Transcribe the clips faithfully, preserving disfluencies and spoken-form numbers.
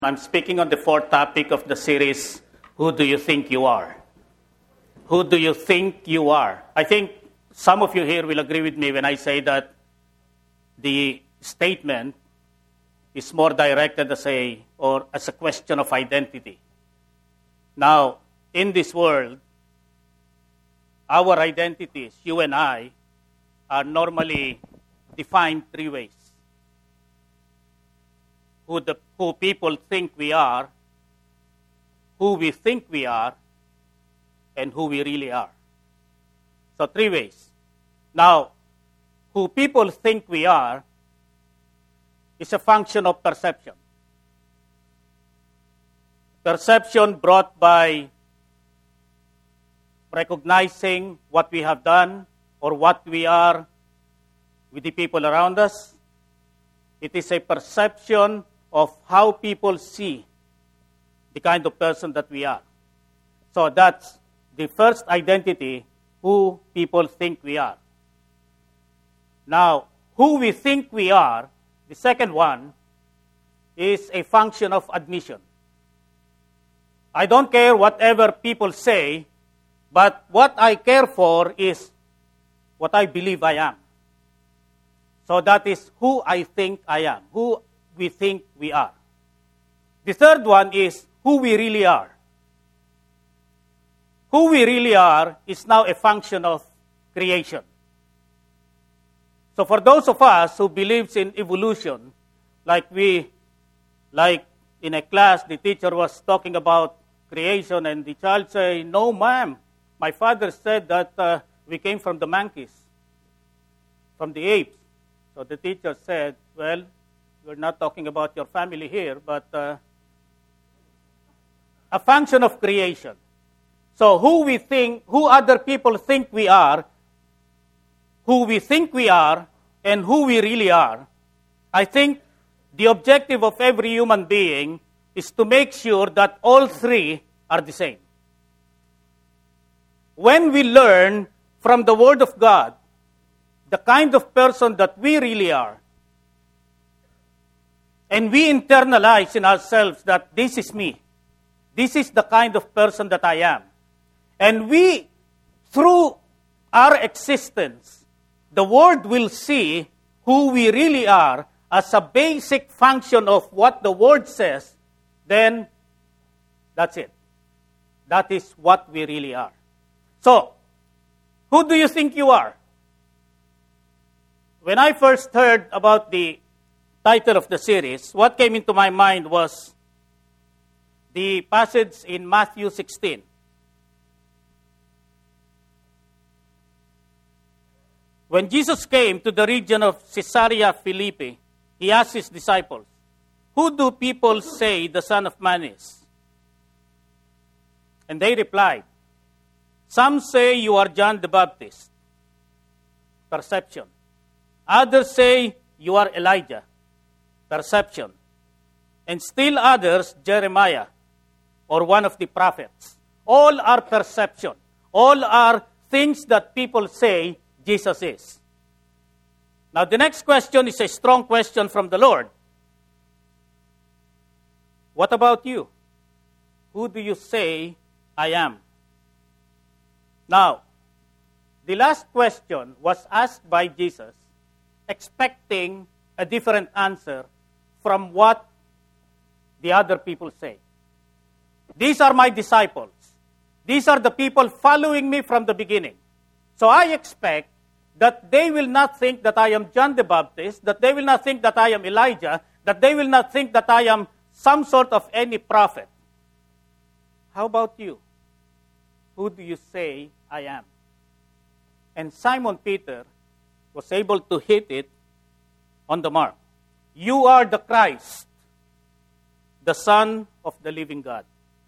I'm speaking on the fourth topic of the series, Who Do You Think You Are? Who do you think you are? I think some of you here will agree with me when I say that the statement is more directed as a, or as a question of identity. Now, in this world, our identities, you and I, are normally defined three ways. Who, the, who people think we are, who we think we are, and who we really are. So three ways. Now, who people think we are is a function of perception. Perception brought by recognizing what we have done or what we are with the people around us. It is a perception of how people see the kind of person that we are. So that's the first identity, who people think we are. Now, who we think we are, the second one, is a function of admission. I don't care whatever people say, but what I care for is what I believe I am. So that is who I think I am, who we think we are. The third one is who we really are. Who we really are is now a function of creation. So for those of us who believes in evolution, like we, like in a class, the teacher was talking about creation, and the child say, "No, ma'am, my father said that uh, we came from the monkeys, from the apes." So the teacher said, "Well, we're not talking about your family here, but uh, a function of creation." So who we think, who other people think we are, who we think we are, and who we really are, I think the objective of every human being is to make sure that all three are the same. When we learn from the Word of God the kind of person that we really are, and we internalize in ourselves that this is me, this is the kind of person that I am, and we, through our existence, the world will see who we really are as a basic function of what the Word says, then that's it. That is what we really are. So, who do you think you are? When I first heard about the title of the series, what came into my mind was the passage in Matthew sixteen. When Jesus came to the region of Caesarea Philippi, he asked his disciples, "Who do people say the Son of Man is?" And they replied, "Some say you are John the Baptist." Perception. Others say you are Elijah. Perception. And still others, Jeremiah, or one of the prophets. All are perception. All are things that people say Jesus is. Now the next question is a strong question from the Lord. What about you? Who do you say I am? Now, the last question was asked by Jesus, expecting a different answer from what the other people say. These are my disciples. These are the people following me from the beginning. So I expect that they will not think that I am John the Baptist, that they will not think that I am Elijah, that they will not think that I am some sort of any prophet. How about you? Who do you say I am? And Simon Peter was able to hit it on the mark. You are the Christ, the Son of the living God.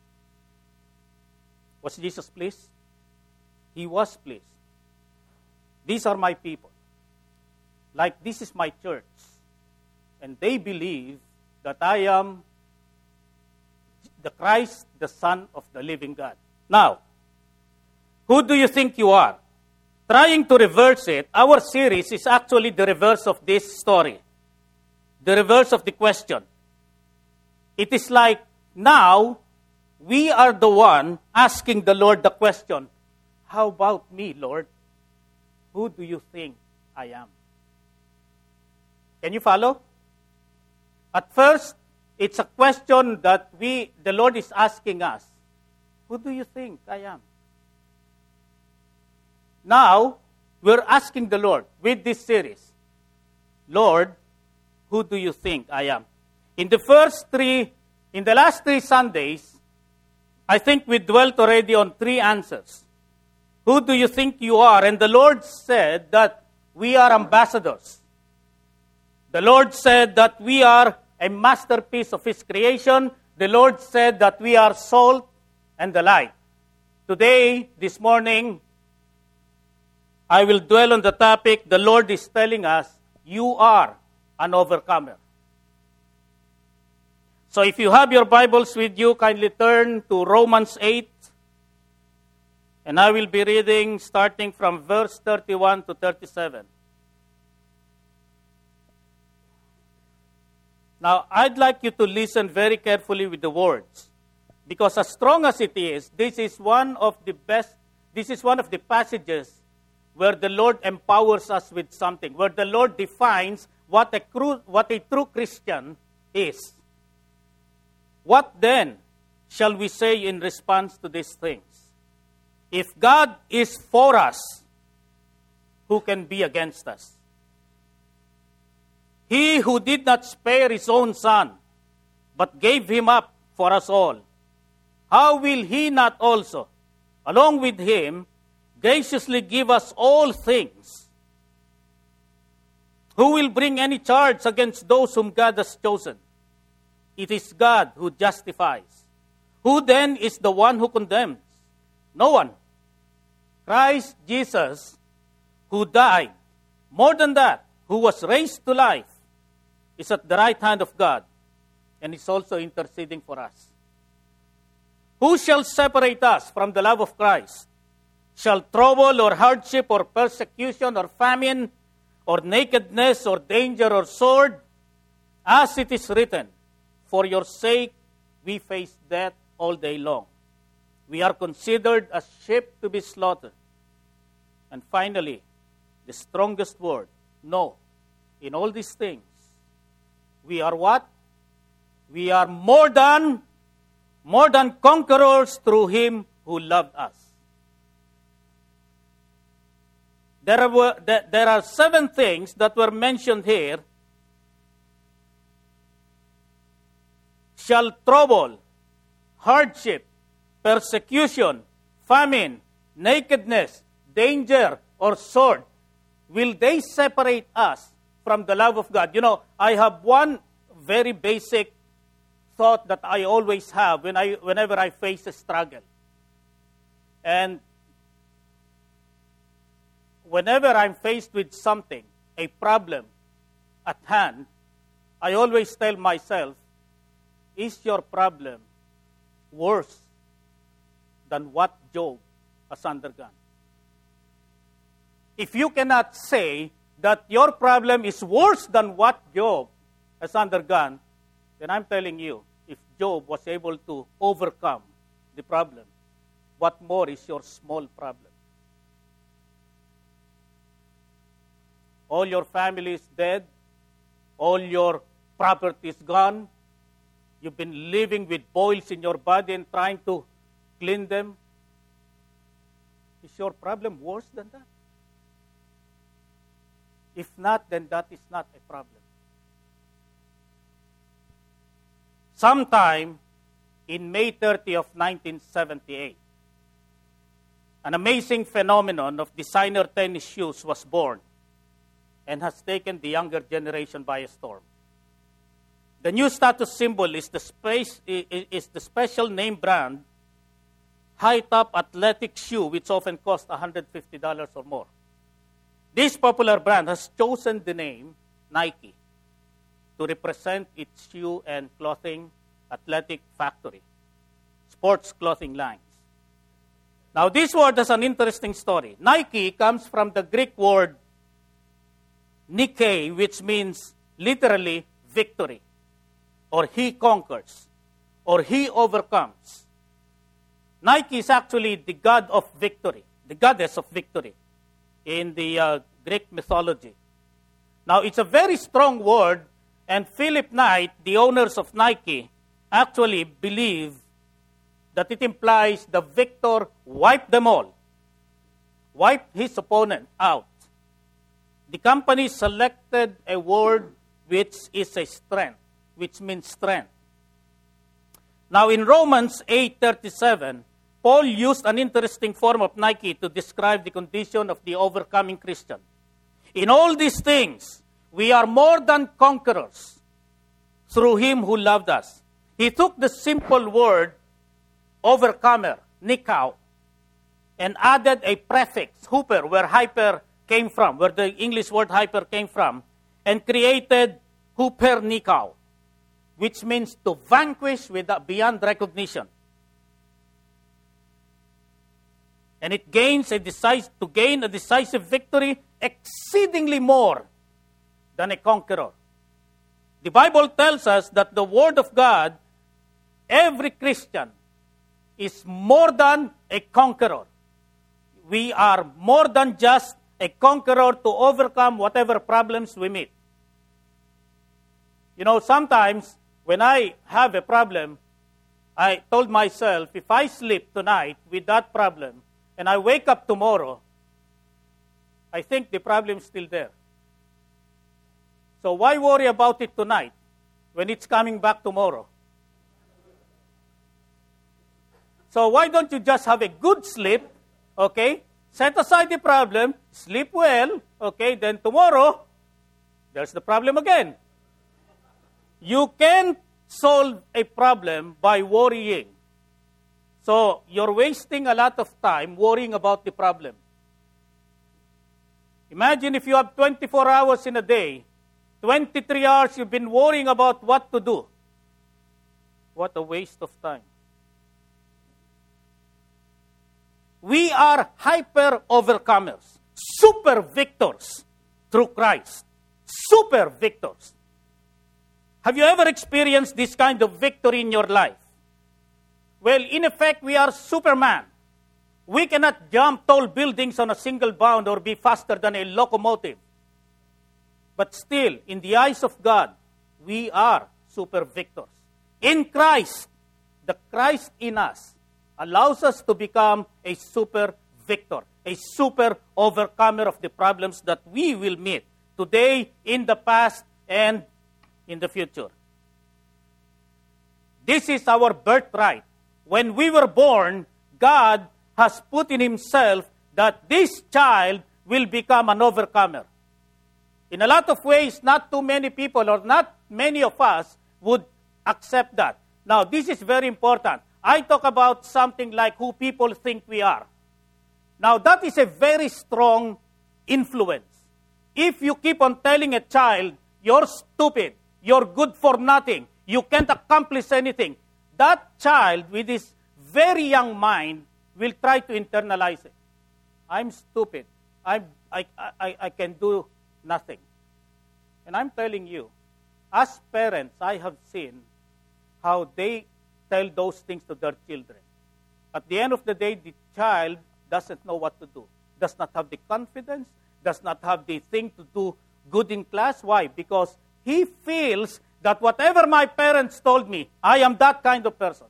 Was Jesus pleased? He was pleased. These are my people. Like this is my church. And they believe that I am the Christ, the Son of the living God. Now, who do you think you are? Trying to reverse it, our series is actually the reverse of this story. The reverse of the question. It is like now we are the one asking the Lord the question, how about me, Lord? Who do you think I am? Can you follow? At first, it's a question that we, the Lord is asking us. Who do you think I am? Now, we're asking the Lord with this series, Lord, who do you think I am? In the first three, in the last three Sundays, I think we dwelt already on three answers. Who do you think you are? And the Lord said that we are ambassadors. The Lord said that we are a masterpiece of His creation. The Lord said that we are salt and the light. Today, this morning, I will dwell on the topic. The Lord is telling us, you are an overcomer. So if you have your Bibles with you, kindly turn to Romans eight. And I will be reading starting from verse thirty-one to thirty-seven. Now, I'd like you to listen very carefully with the words. Because as strong as it is, this is one of the best, this is one of the passages where the Lord empowers us with something, where the Lord defines what a, cru- what a true Christian is. What then shall we say in response to these things? If God is for us, who can be against us? He who did not spare His own Son, but gave Him up for us all, how will He not also, along with Him, graciously give us all things? Who will bring any charge against those whom God has chosen? It is God who justifies. Who then is the one who condemns? No one. Christ Jesus, who died, more than that, who was raised to life, is at the right hand of God, and is also interceding for us. Who shall separate us from the love of Christ? Shall trouble or hardship or persecution or famine or nakedness or danger or sword? As it is written, for your sake we face death all day long. We are considered as sheep to be slaughtered. And finally, the strongest word, no. In all these things, we are what? We are more than, more than conquerors through Him who loved us. There were, there are seven things that were mentioned here. Shall trouble, hardship, persecution, famine, nakedness, danger, or sword, will they separate us from the love of God? You know, I have one very basic thought that I always have when I, whenever I face a struggle. And whenever I'm faced with something, a problem at hand, I always tell myself, is your problem worse than what Job has undergone? If you cannot say that your problem is worse than what Job has undergone, then I'm telling you, if Job was able to overcome the problem, what more is your small problem? All your family is dead. All your property is gone. You've been living with boils in your body and trying to clean them. Is your problem worse than that? If not, then that is not a problem. Sometime in May thirtieth of nineteen seventy-eight, an amazing phenomenon of designer tennis shoes was born and has taken the younger generation by storm. The new status symbol is the, space, is the special name brand high-top athletic shoe, which often costs one hundred fifty dollars or more. This popular brand has chosen the name Nike to represent its shoe and clothing athletic factory, sports clothing lines. Now, this word has an interesting story. Nike comes from the Greek word Nike, which means literally victory or he conquers, or he overcomes. Nike is actually the god of victory, the goddess of victory in the uh, Greek mythology. Now, it's a very strong word, and Philip Knight, the owners of Nike, actually believe that it implies the victor wiped them all, wiped his opponent out. The company selected a word which is a strength, which means strength. Now, in Romans eight thirty-seven, Paul used an interesting form of Nike to describe the condition of the overcoming Christian. In all these things, we are more than conquerors through him who loved us. He took the simple word overcomer, nikao, and added a prefix, huper, where hyper came from, where the English word hyper came from, and created huper nikao, which means to vanquish without, beyond recognition. And it gains a decisive, to gain a decisive victory exceedingly more than a conqueror. The Bible tells us that the Word of God, every Christian, is more than a conqueror. We are more than just a conqueror to overcome whatever problems we meet. You know, sometimes when I have a problem, I told myself, if I sleep tonight with that problem, and I wake up tomorrow, I think the problem is still there. So why worry about it tonight when it's coming back tomorrow? So why don't you just have a good sleep, okay? Set aside the problem, sleep well, okay? Then tomorrow, there's the problem again. You can't solve a problem by worrying. So you're wasting a lot of time worrying about the problem. Imagine if you have twenty-four hours in a day, twenty-three hours you've been worrying about what to do. What a waste of time. We are hyper overcomers, super victors through Christ. Super victors. Have you ever experienced this kind of victory in your life? Well, in effect, we are Superman. We cannot jump tall buildings on a single bound or be faster than a locomotive. But still, in the eyes of God, we are super victors. In Christ, the Christ in us allows us to become a super victor, a super overcomer of the problems that we will meet today, in the past, and in the future. This is our birthright. When we were born, God has put in himself that this child will become an overcomer. In a lot of ways, not too many people or not many of us would accept that. Now, this is very important. I talk about something like who people think we are. Now, that is a very strong influence. If you keep on telling a child, you're stupid, you're good for nothing, you can't accomplish anything, that child with his very young mind will try to internalize it. I'm stupid. I'm, I, I, I can do nothing. And I'm telling you, as parents, I have seen how they tell those things to their children. At the end of the day, the child doesn't know what to do, does not have the confidence, does not have the thing to do good in class. Why? Because he feels that whatever my parents told me, I am that kind of person.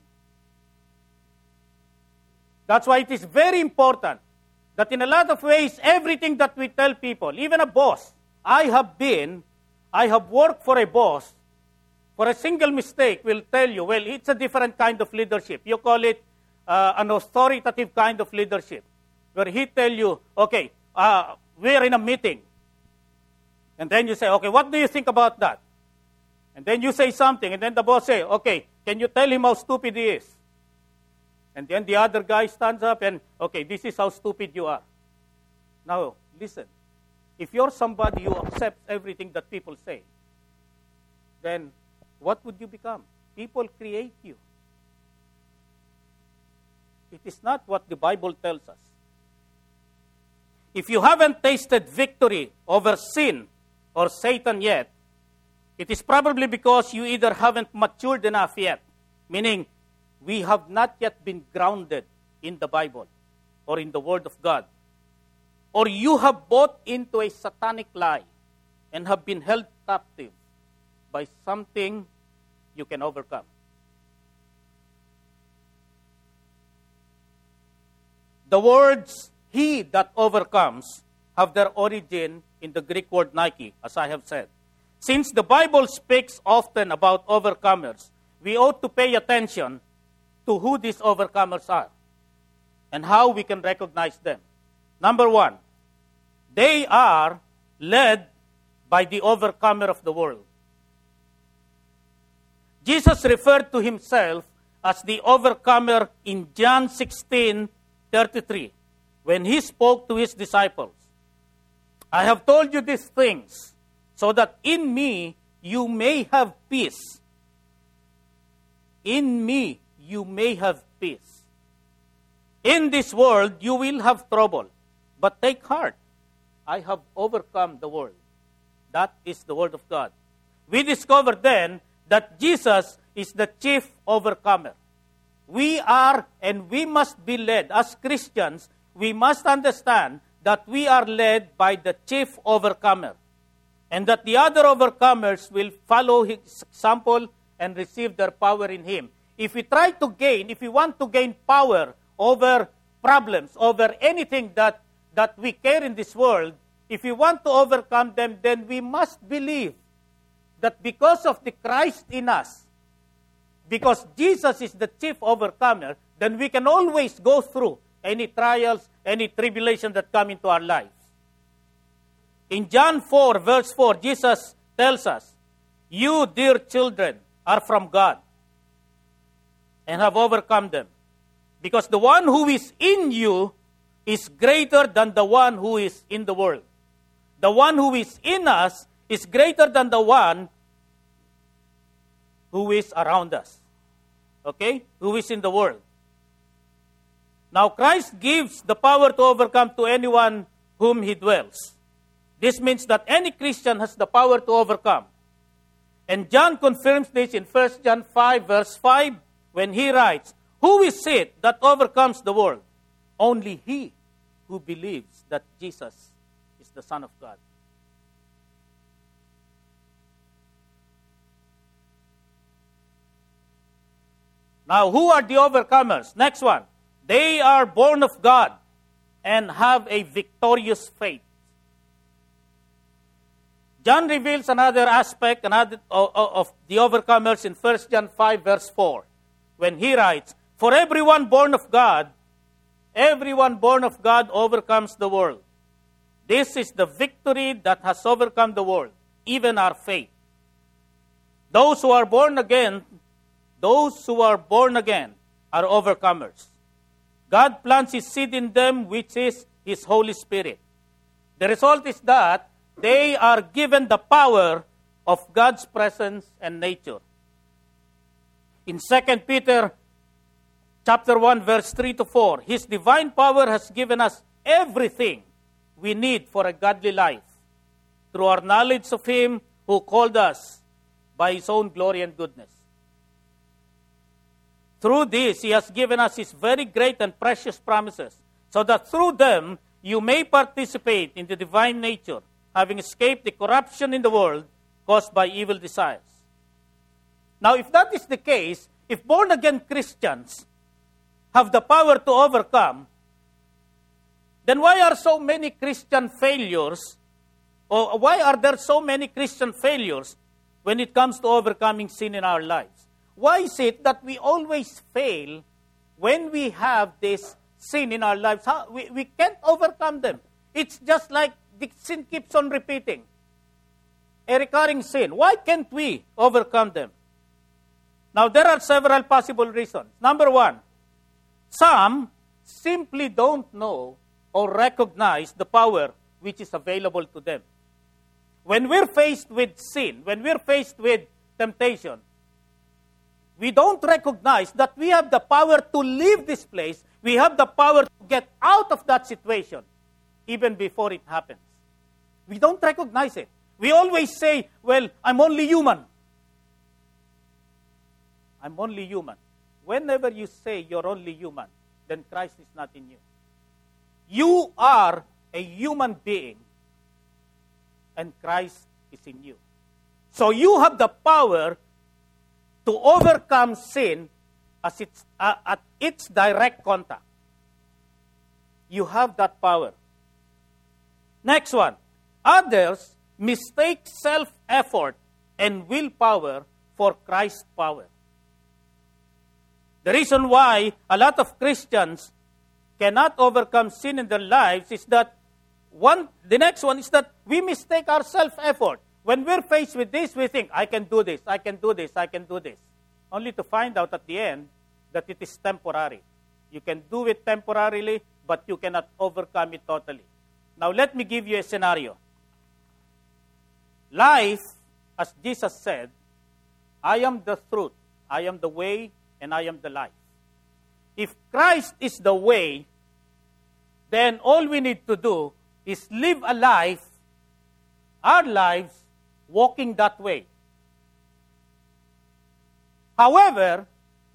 That's why it is very important that in a lot of ways, everything that we tell people, even a boss, I have been, I have worked for a boss, for a single mistake will tell you, well, it's a different kind of leadership. You call it uh, an authoritative kind of leadership, where he tell you, okay, uh, we're in a meeting. And then you say, okay, what do you think about that? And then you say something, and then the boss say, okay, can you tell him how stupid he is? And then the other guy stands up and, okay, this is how stupid you are. Now, listen. If you're somebody who accepts everything that people say, then what would you become? People create you. It is not what the Bible tells us. If you haven't tasted victory over sin or Satan yet, It is probably because you either haven't matured enough yet, meaning we have not yet been grounded in the Bible or in the Word of God, or you have bought into a satanic lie and have been held captive by something you can overcome. The words, he that overcomes, have their origin in the Greek word Nike, as I have said. Since the Bible speaks often about overcomers, we ought to pay attention to who these overcomers are and how we can recognize them. Number one, they are led by the overcomer of the world. Jesus referred to himself as the overcomer in John sixteen thirty-three when he spoke to his disciples. I have told you these things so that in me you may have peace. In me you may have peace. In this world you will have trouble, but take heart. I have overcome the world. That is the word of God. We discover then that Jesus is the chief overcomer. We are and we must be led. As Christians, we must understand that we are led by the chief overcomer and that the other overcomers will follow his example and receive their power in him. If we try to gain, if we want to gain power over problems, over anything that, that we care in this world, if we want to overcome them, then we must believe that because of the Christ in us, because Jesus is the chief overcomer, then we can always go through any trials, any tribulation that come into our lives. In John four, verse four, Jesus tells us, you, dear children, are from God and have overcome them. Because the one who is in you is greater than the one who is in the world. The one who is in us is greater than the one who is around us. Okay? Who is in the world. Now, Christ gives the power to overcome to anyone whom he dwells. This means that any Christian has the power to overcome. And John confirms this in First John five, verse five, when he writes, who is it that overcomes the world? Only he who believes that Jesus is the Son of God. Now, who are the overcomers? Next one. They are born of God and have a victorious faith. John reveals another aspect another, of, of the overcomers in First John five, verse four, when he writes, for everyone born of God, everyone born of God overcomes the world. This is the victory that has overcome the world, even our faith. Those who are born again, those who are born again are overcomers. God plants his seed in them, which is his Holy Spirit. The result is that they are given the power of God's presence and nature. In Second Peter chapter one, verse three to four, his divine power has given us everything we need for a godly life through our knowledge of him who called us by his own glory and goodness. Through this, he has given us his very great and precious promises, so that through them you may participate in the divine nature, having escaped the corruption in the world caused by evil desires. Now, if that is the case, if born-again Christians have the power to overcome, then why are so many Christian failures, or why are there so many Christian failures when it comes to overcoming sin in our lives? Why is it that we always fail when we have this sin in our lives? How, we, we can't overcome them. It's just like the sin keeps on repeating. A recurring sin. Why can't we overcome them? Now, there are several possible reasons. Number one, some simply don't know or recognize the power which is available to them. When we're faced with sin, when we're faced with temptation, we don't recognize that we have the power to leave this place. We have the power to get out of that situation even before it happens. We don't recognize it. We We always say, well, I'm only human. I'm only human. Whenever you say you're only human, then Christ is not in you. You are a human being, and Christ is in you. So you have the power to overcome sin as it's, uh, at its direct contact. You have that power. Next one. Others mistake self-effort and willpower for Christ's power. The reason why a lot of Christians cannot overcome sin in their lives is that one, the next one is that we mistake our self-effort. When we're faced with this, we think, I can do this, I can do this, I can do this. Only to find out at the end that it is temporary. You can do it temporarily, but you cannot overcome it totally. Now, let me give you a scenario. Life, as Jesus said, I am the truth, I am the way, and I am the life. If Christ is the way, then all we need to do is live a life, our lives, walking that way. However,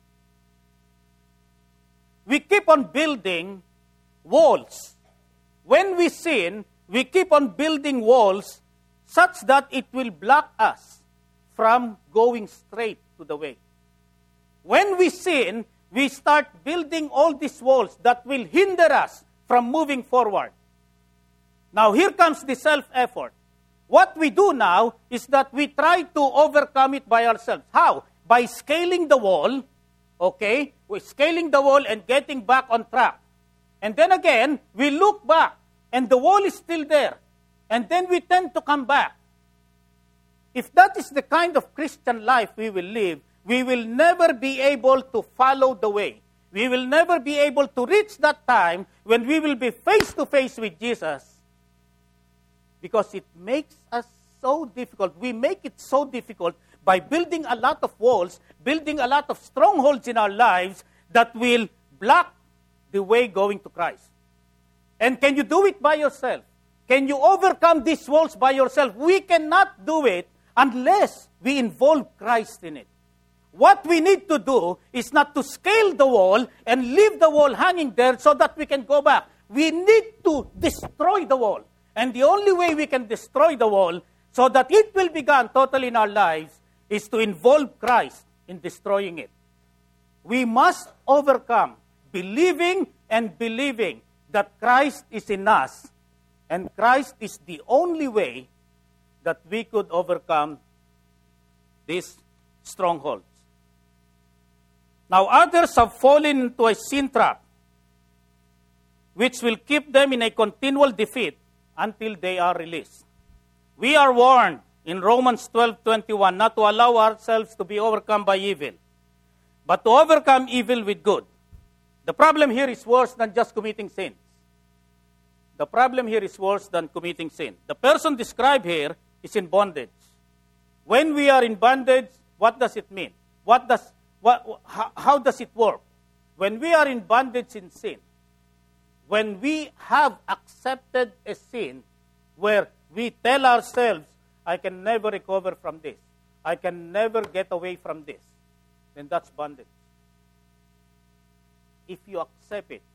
we keep on building walls. When we sin, we keep on building walls such that it will block us from going straight to the way. When we sin, we start building all these walls that will hinder us from moving forward. Now, here comes the self-effort. What we do now is that we try to overcome it by ourselves. How? By scaling the wall, okay? We're scaling the wall and getting back on track. And then again, we look back, and the wall is still there. And then we tend to come back. If that is the kind of Christian life we will live, we will never be able to follow the way. We will never be able to reach that time when we will be face to face with Jesus. Because it makes us so difficult. We make it so difficult by building a lot of walls, building a lot of strongholds in our lives that will block the way going to Christ. And can you do it by yourself? Can you overcome these walls by yourself? We cannot do it unless we involve Christ in it. What we need to do is not to scale the wall and leave the wall hanging there so that we can go back. We need to destroy the wall. And the only way we can destroy the wall so that it will be gone totally in our lives is to involve Christ in destroying it. We must overcome believing and believing that Christ is in us, and Christ is the only way that we could overcome these strongholds. Now, others have fallen into a sin trap, which will keep them in a continual defeat until they are released. We are warned in Romans twelve twenty-one not to allow ourselves to be overcome by evil, but to overcome evil with good. The problem here is worse than just committing sins. The problem here is worse than committing sin. The person described here is in bondage. When we are in bondage, what does it mean? What does what, how, how does it work? When we are in bondage in sin, when we have accepted a sin where we tell ourselves, I can never recover from this, I can never get away from this, then that's bondage. If you accept it,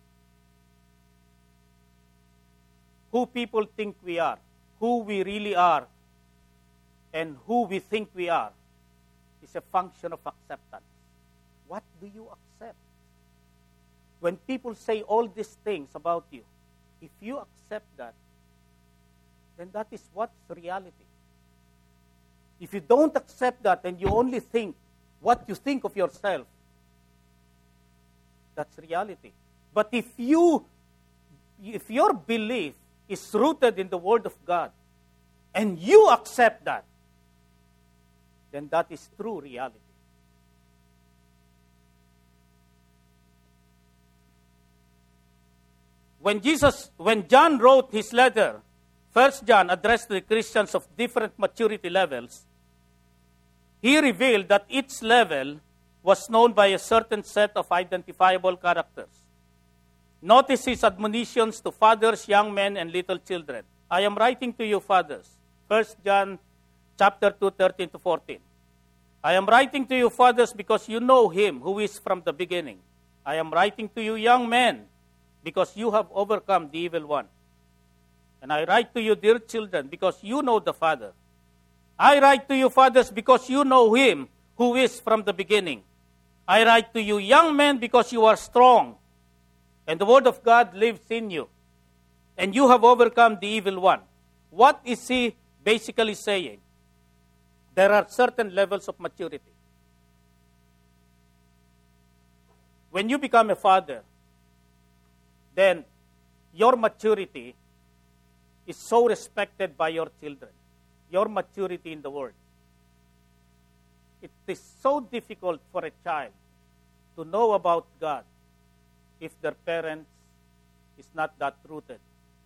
who people think we are, who we really are, and who we think we are, is a function of acceptance. What do you accept? When people say all these things about you, if you accept that, then that is what's reality. If you don't accept that and you only think what you think of yourself, that's reality. But if you, if your belief is rooted in the Word of God, and you accept that, then that is true reality. When Jesus, when John wrote his letter, First John, addressed to the Christians of different maturity levels, he revealed that each level was known by a certain set of identifiable characters. Notice his admonitions to fathers, young men, and little children. I am writing to you, fathers, First John chapter two, thirteen to fourteen. I am writing to you, fathers, because you know him who is from the beginning. I am writing to you, young men, because you have overcome the evil one. And I write to you, dear children, because you know the Father. I write to you, fathers, because you know him who is from the beginning. I write to you, young men, because you are strong, and the word of God lives in you, and you have overcome the evil one. What is he basically saying? There are certain levels of maturity. When you become a father, then your maturity is so respected by your children. Your maturity in the Word. It is so difficult for a child to know about God if their parents is not that rooted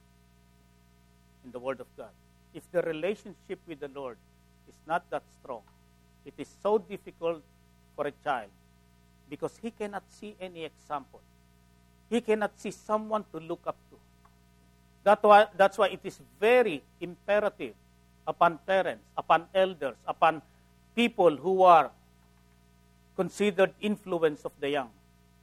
in the Word of God. If the relationship with the Lord is not that strong, it is so difficult for a child because he cannot see any example. He cannot see someone to look up to. That why, that's why it is very imperative upon parents, upon elders, upon people who are considered influence of the young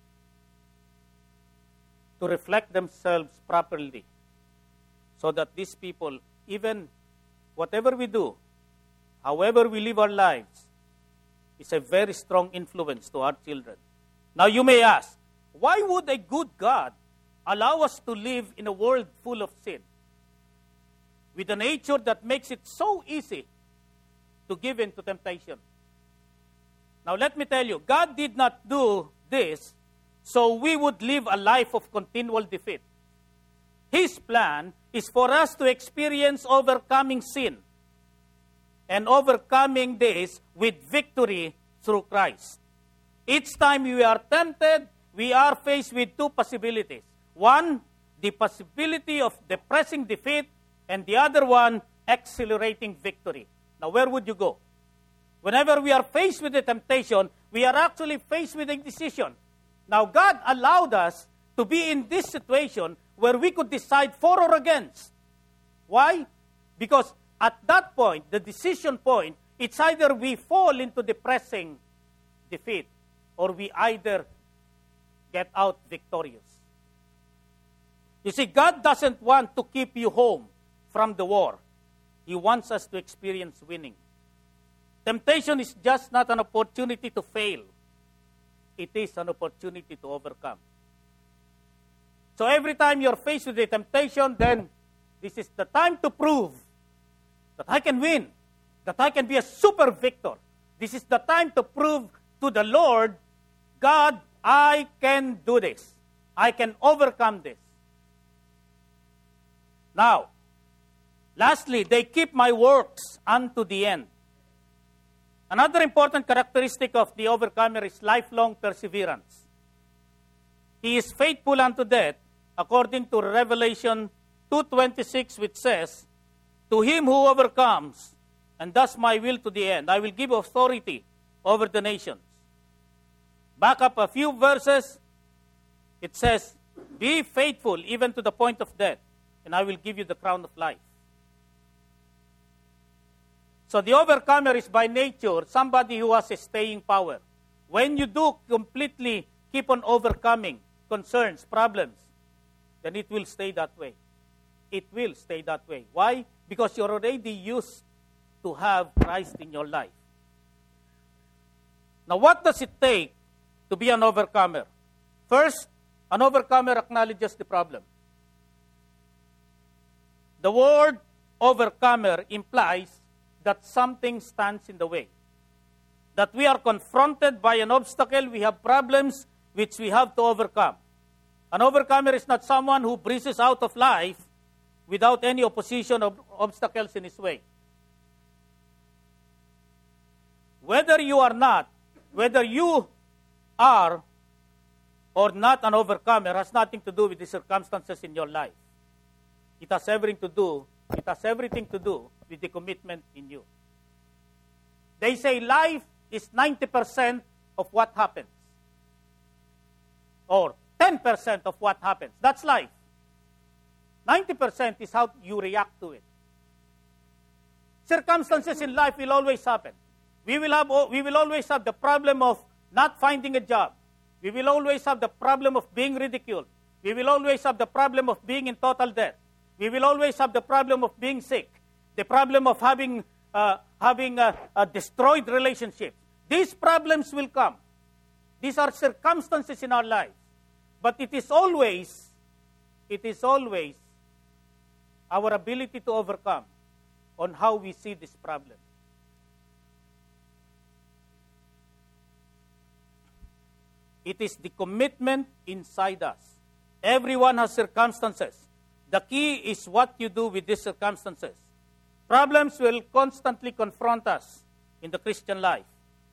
to reflect themselves properly so that these people, even whatever we do, however we live our lives, is a very strong influence to our children. Now you may ask, why would a good God allow us to live in a world full of sin, with a nature that makes it so easy to give in to temptation? Now let me tell you, God did not do this so we would live a life of continual defeat. His plan is for us to experience overcoming sin and overcoming this with victory through Christ. Each time we are tempted, we are faced with two possibilities. One, the possibility of depressing defeat, and the other one, accelerating victory. Now, where would you go? Whenever we are faced with a temptation, we are actually faced with a decision. Now, God allowed us to be in this situation where we could decide for or against. Why? Because at that point, the decision point, it's either we fall into depressing defeat or we either get out victorious. You see, God doesn't want to keep you home from the war. He wants us to experience winning. Temptation is just not an opportunity to fail. It is an opportunity to overcome. So every time you're faced with a temptation, then this is the time to prove that I can win, that I can be a super victor. This is the time to prove to the Lord, God, I can do this. I can overcome this. Now, lastly, they keep my works unto the end. Another important characteristic of the overcomer is lifelong perseverance. He is faithful unto death, according to Revelation two twenty-six, which says, to him who overcomes and does my will to the end, I will give authority over the nations. Back up a few verses, it says, be faithful even to the point of death, and I will give you the crown of life. So the overcomer is by nature somebody who has a staying power. When you do completely keep on overcoming concerns, problems, then it will stay that way. It will stay that way. Why? Because you're already used to have Christ in your life. Now, what does it take to be an overcomer? First, an overcomer acknowledges the problem. The word overcomer implies that something stands in the way. That we are confronted by an obstacle, we have problems which we have to overcome. An overcomer is not someone who breezes out of life without any opposition or obstacles in his way. Whether you are not, whether you are or not an overcomer has nothing to do with the circumstances in your life. It has everything to do, it has everything to do with the commitment in you. They say life is ninety percent of what happens. Or ten percent of what happens. That's life. ninety percent is how you react to it. circumstances in life will always happen. We will have, we will always have the problem of not finding a job. We will always have the problem of being ridiculed. We will always have the problem of being in total debt. We will always have the problem of being sick. The problem of having uh, having a, a destroyed relationship. These problems will come. These are circumstances in our lives. But it is always, it is always our ability to overcome on how we see this problem. It is the commitment inside us. Everyone has circumstances. The key is what you do with these circumstances. Problems will constantly confront us in the Christian life.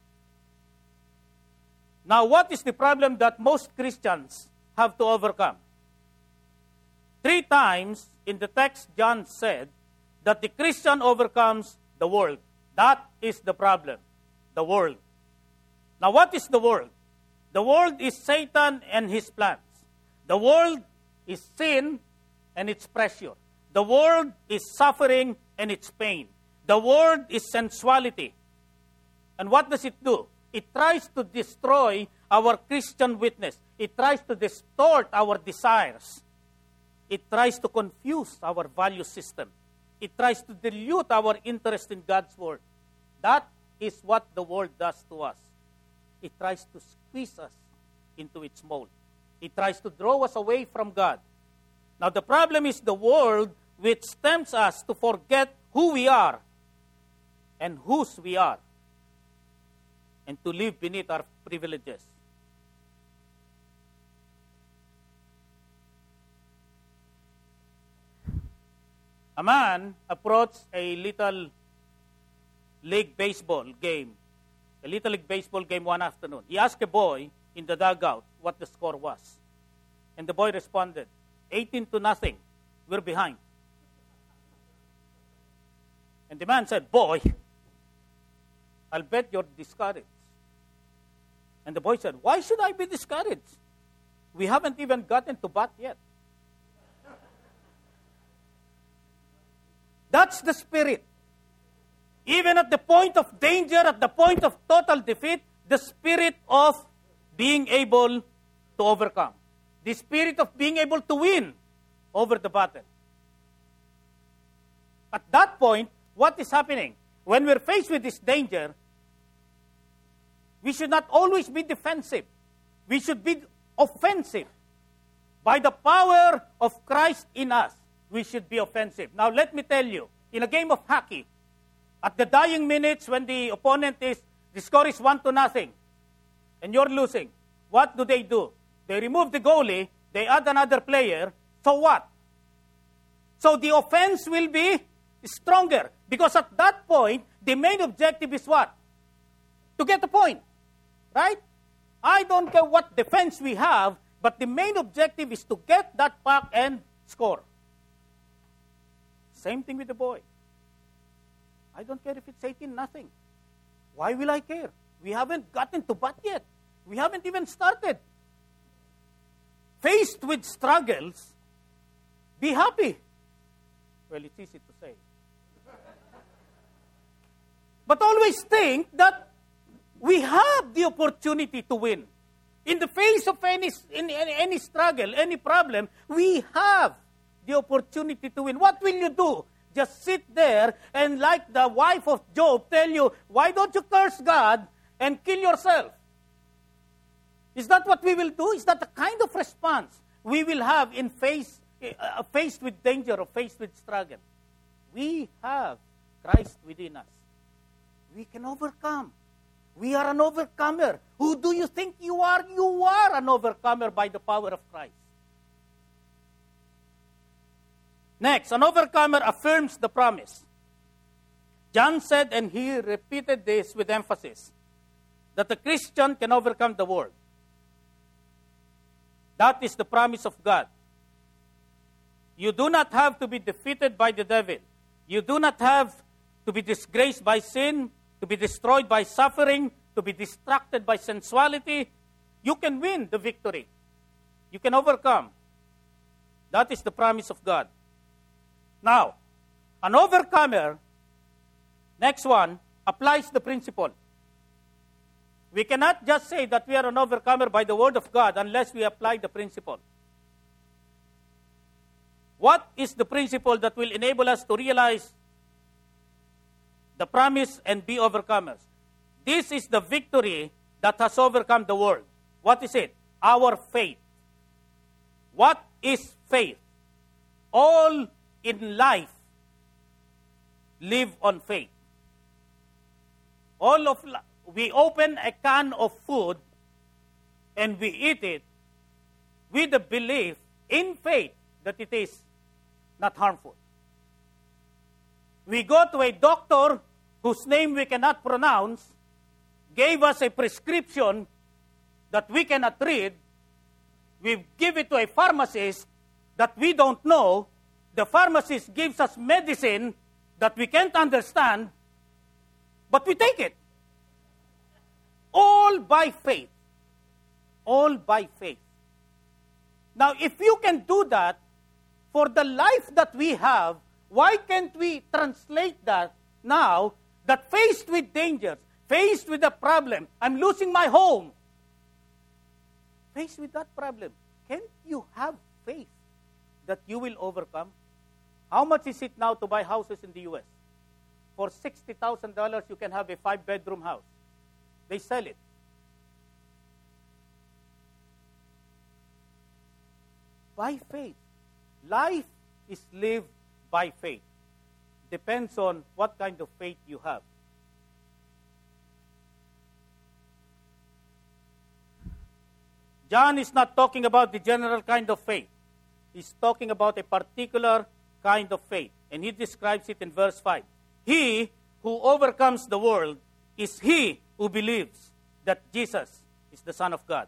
Now, what is the problem that most Christians have to overcome? Three times in the text, John said that the Christian overcomes the world. That is the problem, the world. Now, what is the world? The world is Satan and his plans. The world is sin and its pressure. The world is suffering and its pain. The world is sensuality. And what does it do? It tries to destroy our Christian witness. It tries to distort our desires. It tries to confuse our value system. It tries to dilute our interest in God's word. That is what the world does to us. It tries to squeeze us into its mold. It tries to draw us away from God. Now, the problem is the world which tempts us to forget who we are and whose we are and to live beneath our privileges. A man approached a little league baseball game, a little league baseball game one afternoon. He asked a boy in the dugout what the score was. And the boy responded, eighteen to nothing. We're behind. And the man said, boy, I'll bet you're discouraged. And the boy said, why should I be discouraged? We haven't even gotten to bat yet. That's the spirit. Even at the point of danger, at the point of total defeat, the spirit of being able to overcome. The spirit of being able to win over the battle. At that point, what is happening? When we're faced with this danger, we should not always be defensive. We should be offensive. By the power of Christ in us, we should be offensive. Now, let me tell you, in a game of hockey, at the dying minutes when the opponent is, the score is one to nothing, and you're losing, what do they do? They remove the goalie, they add another player, so what? So the offense will be stronger, because at that point, the main objective is what? To get the point, right? I don't care what defense we have, but the main objective is to get that puck and score. Same thing with the boy. I don't care if it's eighteen nothing. Why will I care? We haven't gotten to bat yet. We haven't even started. Faced with struggles, be happy. Well, it's easy to say. But always think that we have the opportunity to win. In the face of any, any, any struggle, any problem, we have the opportunity to win. What will you do? Just sit there and, like the wife of Job, tell you, why don't you curse God and kill yourself? Is that what we will do? Is that the kind of response we will have in face, uh, faced with danger or faced with struggle? We have Christ within us. We can overcome. We are an overcomer. Who do you think you are? You are an overcomer by the power of Christ. Next, an overcomer affirms the promise. John said, and he repeated this with emphasis, that the Christian can overcome the world. That is the promise of God. You do not have to be defeated by the devil. You do not have to be disgraced by sin, to be destroyed by suffering, to be distracted by sensuality. You can win the victory. You can overcome. That is the promise of God. Now, an overcomer Next one applies the principle. We cannot just say that we are an overcomer by the word of God unless we apply the principle. What is the principle that will enable us to realize the promise and be overcomers? This is the victory that has overcome the world. What is it? Our faith. What is faith? All in life live on faith. All of we open a can of food and we eat it with the belief in faith that it is not harmful. We go to a doctor whose name we cannot pronounce, gave us a prescription that we cannot read. We give it to a pharmacist that we don't know. The pharmacist gives us medicine that we can't understand, but we take it. All by faith. All by faith. Now, if you can do that for the life that we have, why can't we translate that now that faced with dangers, faced with a problem, I'm losing my home, faced with that problem, can't you have faith that you will overcome? How much is it now to buy houses in the U S? For sixty thousand dollars, you can have a five-bedroom house. They sell it. By faith. Life is lived by faith. Depends on what kind of faith you have. John is not talking about the general kind of faith. He's talking about a particular kind of faith. And he describes it in verse five. He who overcomes the world is he who believes that Jesus is the Son of God.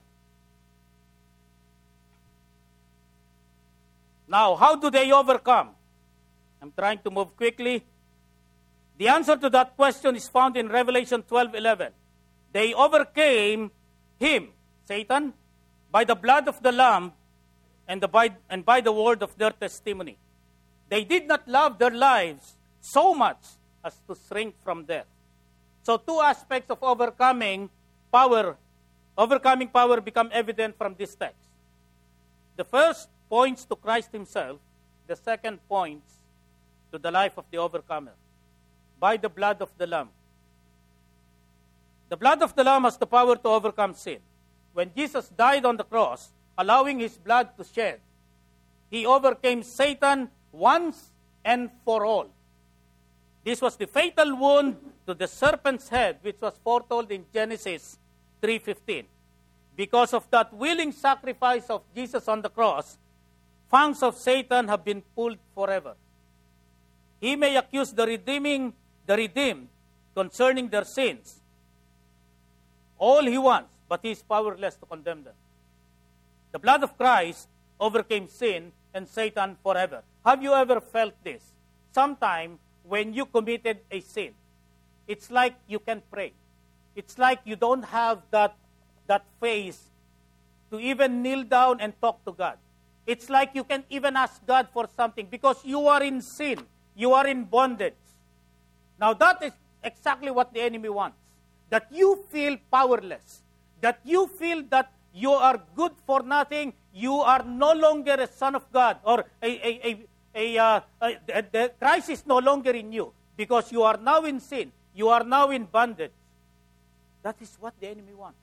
Now, how do they overcome? I'm trying to move quickly. The answer to that question is found in Revelation twelve eleven. They overcame him, Satan, by the blood of the Lamb and, the by, and by the word of their testimony. They did not love their lives so much as to shrink from death. So two aspects of overcoming power, overcoming power become evident from this text. The first points to Christ himself. The second points to the life of the overcomer. By the blood of the Lamb. The blood of the Lamb has the power to overcome sin. When Jesus died on the cross, allowing his blood to shed, he overcame Satan once and for all. This was the fatal wound to the serpent's head, which was foretold in Genesis three fifteen. Because of that willing sacrifice of Jesus on the cross, fangs of Satan have been pulled forever. He may accuse the redeeming, the redeemed concerning their sins all he wants, but he is powerless to condemn them. The blood of Christ overcame sin and Satan forever. Have you ever felt this? Sometime when you committed a sin, it's like you can pray. It's like you don't have that, that faith to even kneel down and talk to God. It's like you can even ask God for something because you are in sin. You are in bondage. Now that is exactly what the enemy wants. That you feel powerless. That you feel that you are good for nothing. You are no longer a son of God. Or a, a, a, a, uh, a, the Christ is no longer in you. Because you are now in sin. You are now in bondage. That is what the enemy wants.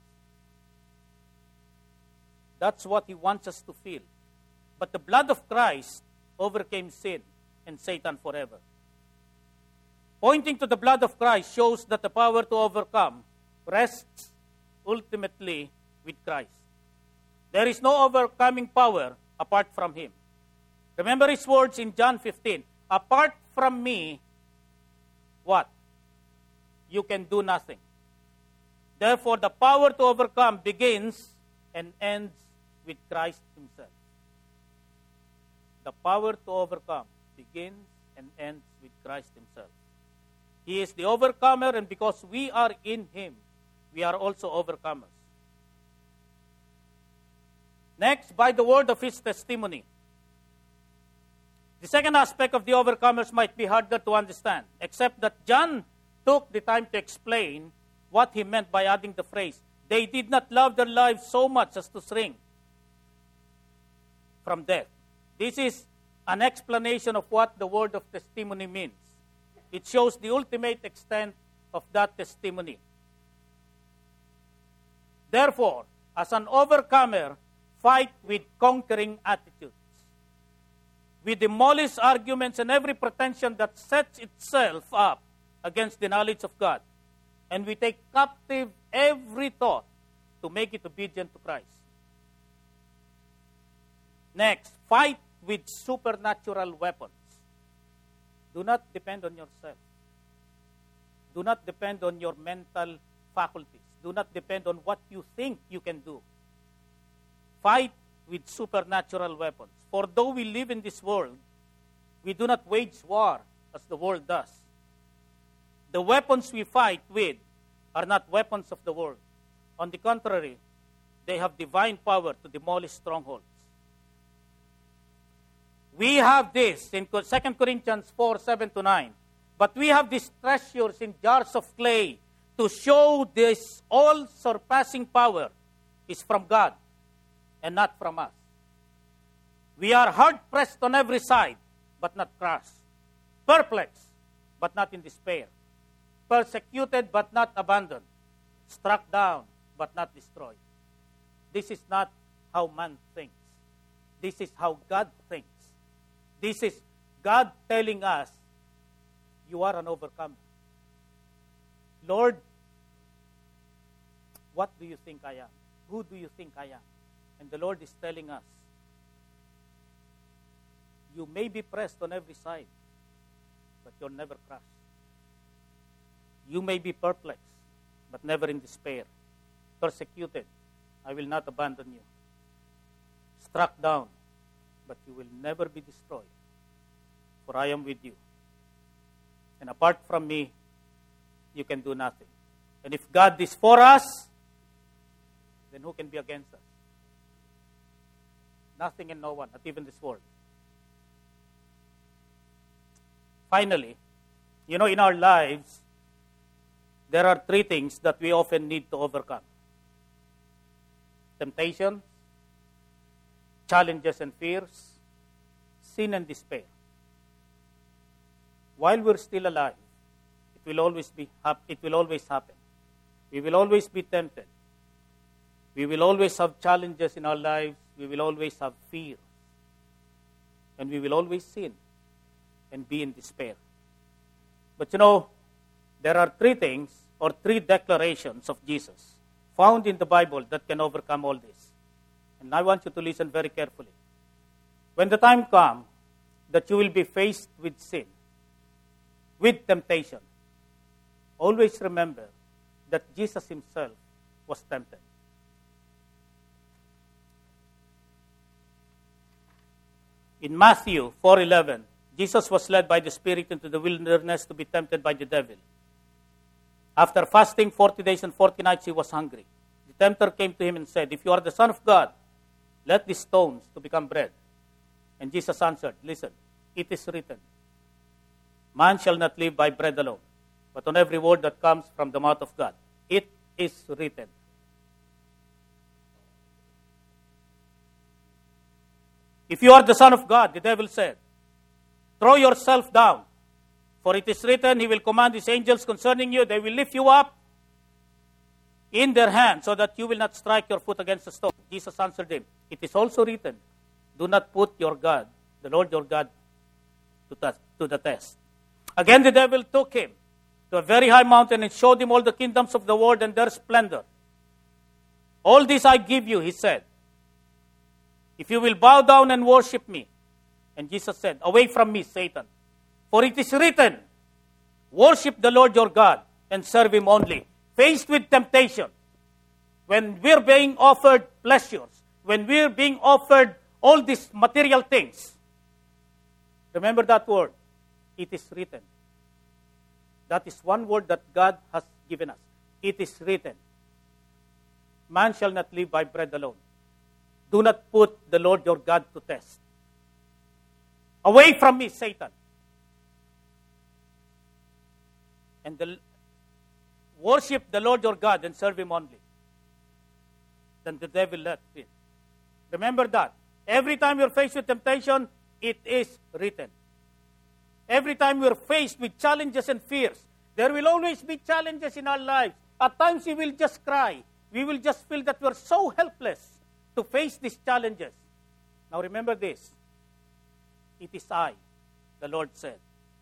That's what he wants us to feel. But the blood of Christ overcame sin and Satan forever. Pointing to the blood of Christ shows that the power to overcome rests ultimately with Christ. There is no overcoming power apart from him. Remember his words in John fifteen. Apart from me, what? You can do nothing. Therefore, the power to overcome begins and ends with Christ himself. The power to overcome begins and ends with Christ himself. He is the overcomer, and because we are in him, we are also overcomers. Next, by the word of his testimony. The second aspect of the overcomers might be harder to understand, except that John took the time to explain what he meant by adding the phrase, they did not love their lives so much as to shrink from death. This is an explanation of what the word of testimony means. It shows the ultimate extent of that testimony. Therefore, as an overcomer, fight with conquering attitudes. We demolish arguments and every pretension that sets itself up against the knowledge of God. And we take captive every thought to make it obedient to Christ. Next, fight with supernatural weapons. Do not depend on yourself. Do not depend on your mental faculties. Do not depend on what you think you can do. Fight with supernatural weapons. For though we live in this world, we do not wage war as the world does. The weapons we fight with are not weapons of the world. On the contrary, they have divine power to demolish strongholds. We have this in Second Corinthians four, seven to nine. But we have these treasures in jars of clay to show this all-surpassing power is from God and not from us. We are hard-pressed on every side, but not crushed. Perplexed, but not in despair. Persecuted, but not abandoned. Struck down, but not destroyed. This is not how man thinks. This is how God thinks. This is God telling us, you are an overcomer. Lord, what do you think I am? Who do you think I am? And the Lord is telling us, you may be pressed on every side, but you're never crushed. You may be perplexed, but never in despair. Persecuted, I will not abandon you. Struck down, but you will never be destroyed, for I am with you. And apart from me, you can do nothing. And if God is for us, then who can be against us? Nothing and no one, not even this world. Finally, you know, in our lives, there are three things that we often need to overcome. Temptation, challenges and fears, sin and despair. While we're still alive, it will always be it will always happen. We will always be tempted. We will always have challenges in our lives. We will always have fear. And we will always sin and be in despair. But you know, there are three things or three declarations of Jesus found in the Bible that can overcome all this. And I want you to listen very carefully. When the time comes that you will be faced with sin, with temptation, always remember that Jesus himself was tempted. In Matthew four eleven, Jesus was led by the Spirit into the wilderness to be tempted by the devil. After fasting forty days and forty nights, he was hungry. The tempter came to him and said, if you are the Son of God, let these stones to become bread. And Jesus answered, listen, it is written, man shall not live by bread alone, but on every word that comes from the mouth of God. It is written. If you are the Son of God, the devil said, throw yourself down, for it is written, he will command his angels concerning you, they will lift you up in their hands, so that you will not strike your foot against a stone. Jesus answered him, it is also written, do not put your God, the Lord your God, to, t- to the test. Again the devil took him to a very high mountain and showed him all the kingdoms of the world and their splendor. All this I give you, he said, if you will bow down and worship me. And Jesus said, away from me, Satan. For it is written, worship the Lord your God and serve him only. Faced with temptation, when we're being offered pleasures, when we're being offered all these material things, remember that word, it is written. That is one word that God has given us. It is written. Man shall not live by bread alone. Do not put the Lord your God to test. Away from me, Satan. And the, worship the Lord your God and serve Him only, then the devil let in. Remember that. Every time you're faced with temptation, it is written. Every time we're faced with challenges and fears, there will always be challenges in our lives. At times we will just cry. We will just feel that we're so helpless to face these challenges. Now remember this. It is I, the Lord said.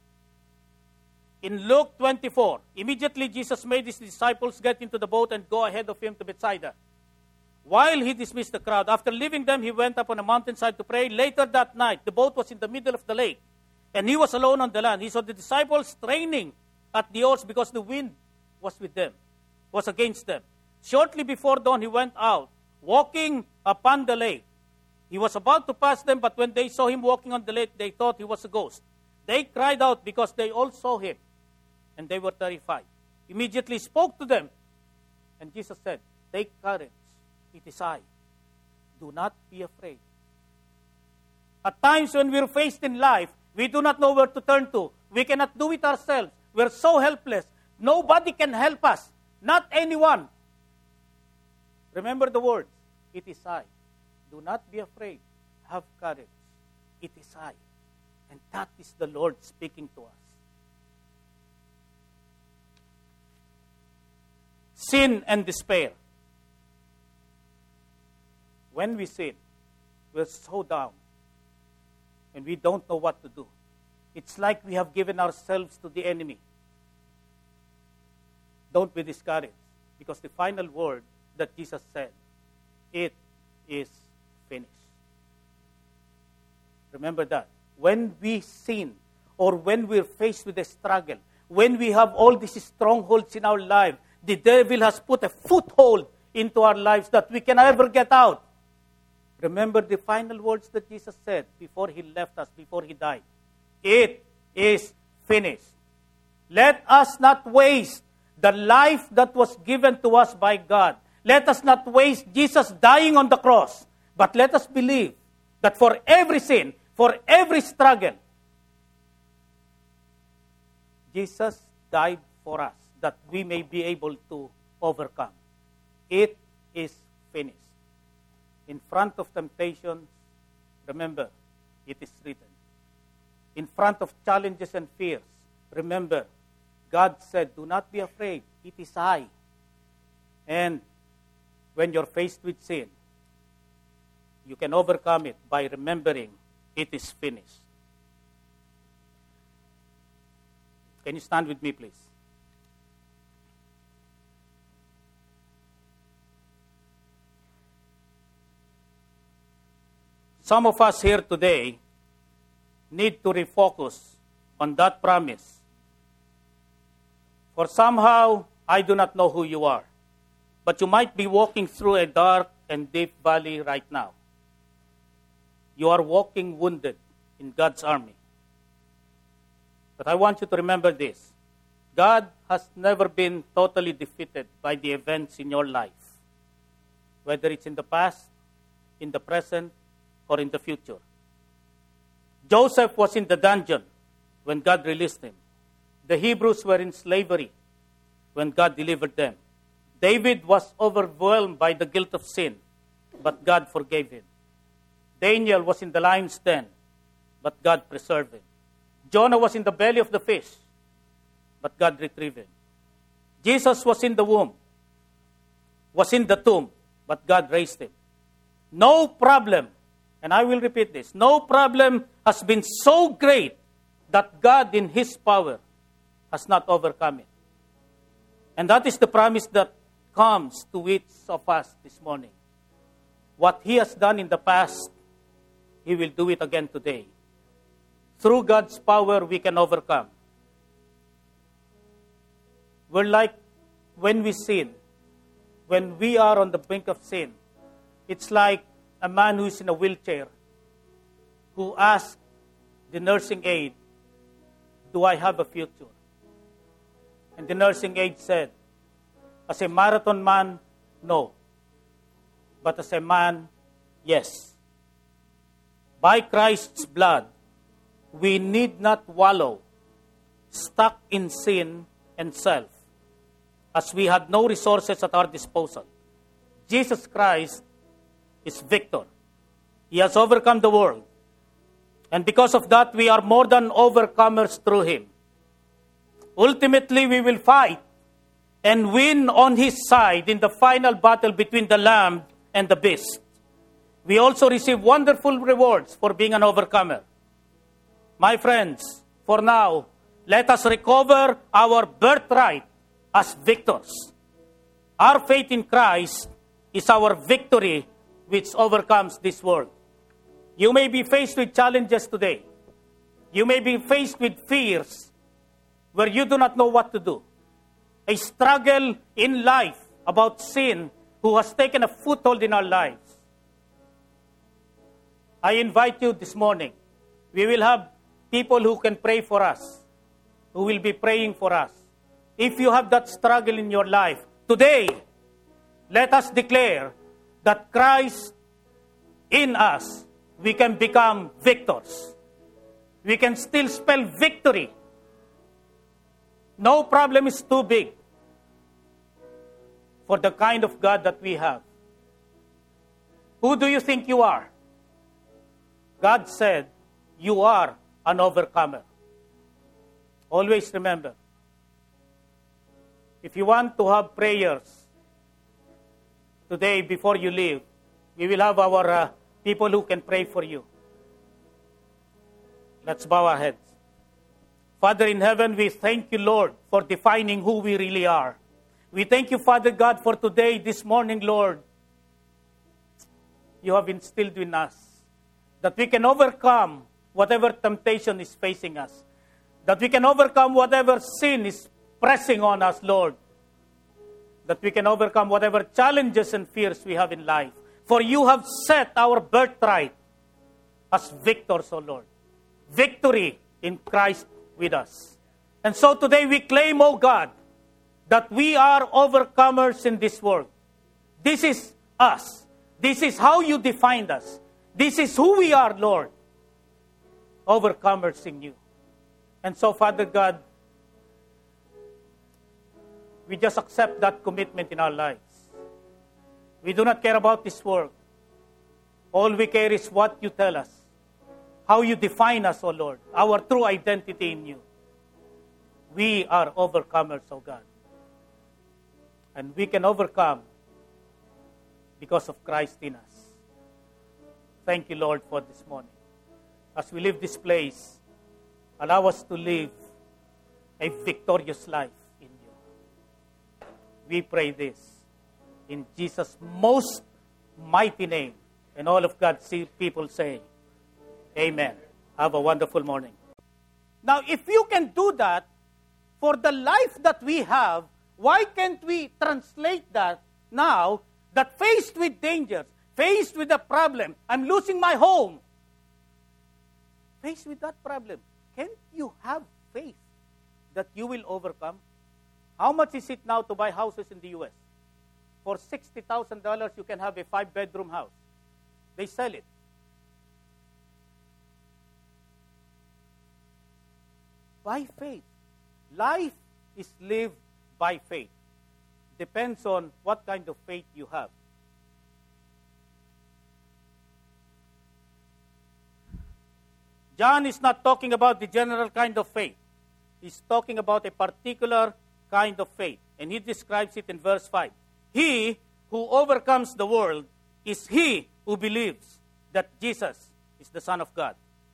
In Luke twenty-four, immediately Jesus made his disciples get into the boat and go ahead of him to Bethsaida. While he dismissed the crowd, after leaving them, he went up on a mountainside to pray. Later that night, the boat was in the middle of the lake, and he was alone on the land. He saw the disciples straining at the oars because the wind was with them, was against them. Shortly before dawn, he went out, walking upon the lake. He was about to pass them, but when they saw him walking on the lake, they thought he was a ghost. They cried out because they all saw him, and they were terrified. Immediately he spoke to them, and Jesus said, "Take courage, it is I. Do not be afraid." At times when we're faced in life, we do not know where to turn to. We cannot do it ourselves. We're so helpless. Nobody can help us. Not anyone. Remember the words, "It is I. Do not be afraid. Have courage. It is I." And that is the Lord speaking to us. Sin and despair. When we sin, we're so down and we don't know what to do. It's like we have given ourselves to the enemy. Don't be discouraged, because the final word that Jesus said, "It is finished." Remember that. When we sin, or when we're faced with a struggle, when we have all these strongholds in our life, the devil has put a foothold into our lives that we can never get out. Remember the final words that Jesus said before he left us, before he died. "It is finished." Let us not waste the life that was given to us by God. Let us not waste Jesus dying on the cross. But let us believe that for every sin, for every struggle, Jesus died for us, that we may be able to overcome. It is finished. In front of temptations, remember, it is written. In front of challenges and fears, remember, God said, "Do not be afraid, it is I." And when you're faced with sin, you can overcome it by remembering it is finished. Can you stand with me, please? Some of us here today need to refocus on that promise. For somehow, I do not know who you are, but you might be walking through a dark and deep valley right now. You are walking wounded in God's army. But I want you to remember this. God has never been totally defeated by the events in your life, whether it's in the past, in the present, or in the future. Joseph was in the dungeon when God released him. The Hebrews were in slavery when God delivered them. David was overwhelmed by the guilt of sin, but God forgave him. Daniel was in the lion's den, but God preserved him. Jonah was in the belly of the fish, but God retrieved him. Jesus was in the womb, was in the tomb, but God raised him. No problem, and I will repeat this, no problem has been so great that God in His power has not overcome it. And that is the promise that comes to each of us this morning. What He has done in the past, He will do it again today. Through God's power, we can overcome. We're like when we sin, when we are on the brink of sin, it's like a man who is in a wheelchair who asks the nursing aide, "Do I have a future?" And the nursing aide said, "As a marathon man, no. But as a man, yes. By Christ's blood, we need not wallow, stuck in sin and self. as we had no resources at our disposal. Jesus Christ is victor. He has overcome the world. And because of that, we are more than overcomers through him. Ultimately, we will fight and win on his side in the final battle between the Lamb and the beast. We also receive wonderful rewards for being an overcomer. My friends, for now, let us recover our birthright as victors. Our faith in Christ is our victory which overcomes this world. You may be faced with challenges today. You may be faced with fears where you do not know what to do. A struggle in life about sin who has taken a foothold in our lives. I invite you this morning. We will have people who can pray for us, who will be praying for us. If you have that struggle in your life, today, let us declare that Christ in us, we can become victors. We can still spell victory. No problem is too big for the kind of God that we have. Who do you think you are? God said, you are an overcomer. Always remember, if you want to have prayers today before you leave, we will have our uh, people who can pray for you. Let's bow our heads. Father in heaven, we thank you, Lord, for defining who we really are. We thank you, Father God, for today, this morning, Lord. You have instilled in us that we can overcome whatever temptation is facing us. That we can overcome whatever sin is pressing on us, Lord. That we can overcome whatever challenges and fears we have in life. For you have set our birthright as victors, O Lord. Victory in Christ with us. And so today we claim, O God, that we are overcomers in this world. This is us. This is how you defined us. This is who we are, Lord. Overcomers in you. And so, Father God, we just accept that commitment in our lives. We do not care about this world. All we care is what you tell us. How you define us, O Lord. Our true identity in you. We are overcomers, O God. And we can overcome because of Christ in us. Thank you, Lord, for this morning. As we leave this place, allow us to live a victorious life in you. We pray this in Jesus' most mighty name. And all of God's people say, Amen. Have a wonderful morning. Now, if you can do that for the life that we have, why can't we translate that now that faced with dangers, faced with a problem, I'm losing my home. Faced with that problem, can't you have faith that you will overcome? How much is it now to buy houses in the U S? For sixty thousand dollars, you can have a five-bedroom house. They sell it. By faith. Life is lived by faith. Depends on what kind of faith you have. John is not talking about the general kind of faith. He's talking about a particular kind of faith. And he describes it in verse five. He who overcomes the world is he who believes that Jesus is the Son of God.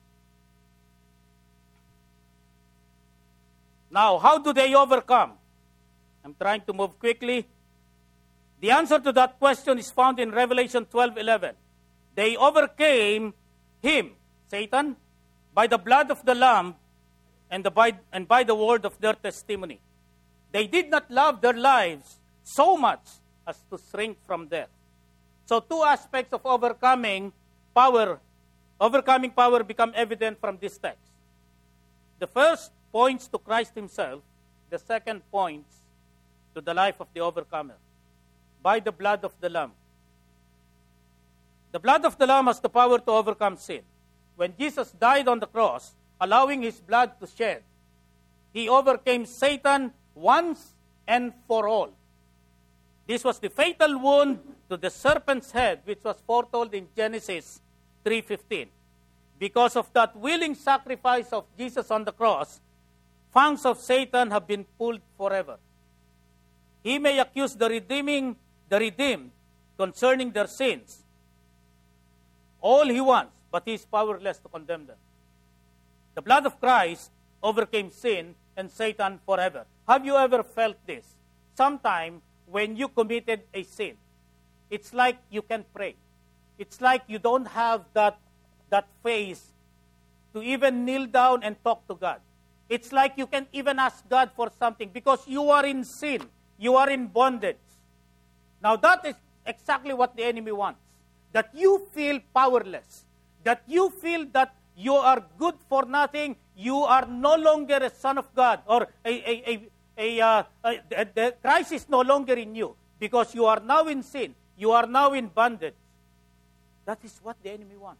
Now, how do they overcome? I'm trying to move quickly. The answer to that question is found in Revelation twelve eleven. They overcame him, Satan, by the blood of the Lamb and, the by, and by the word of their testimony. They did not love their lives so much as to shrink from death. So two aspects of overcoming power, overcoming power become evident from this text. The first points to Christ himself. The second points to the life of the overcomer. By the blood of the Lamb. The blood of the Lamb has the power to overcome sin. When Jesus died on the cross, allowing his blood to shed, he overcame Satan once and for all. This was the fatal wound to the serpent's head, which was foretold in Genesis three fifteen. Because of that willing sacrifice of Jesus on the cross, fangs of Satan have been pulled forever. He may accuse the redeeming, the redeemed concerning their sins all he wants, but he is powerless to condemn them. The blood of Christ overcame sin and Satan forever. Have you ever felt this? Sometime when you committed a sin, it's like you can't pray. It's like you don't have that, that faith to even kneel down and talk to God. It's like you can't even ask God for something because you are in sin. You are in bondage. Now that is exactly what the enemy wants. That you feel powerless. That you feel that you are good for nothing. You are no longer a son of God. Or a, a, a, a, uh, a, a, the Christ is no longer in you. Because you are now in sin. You are now in bondage. That is what the enemy wants.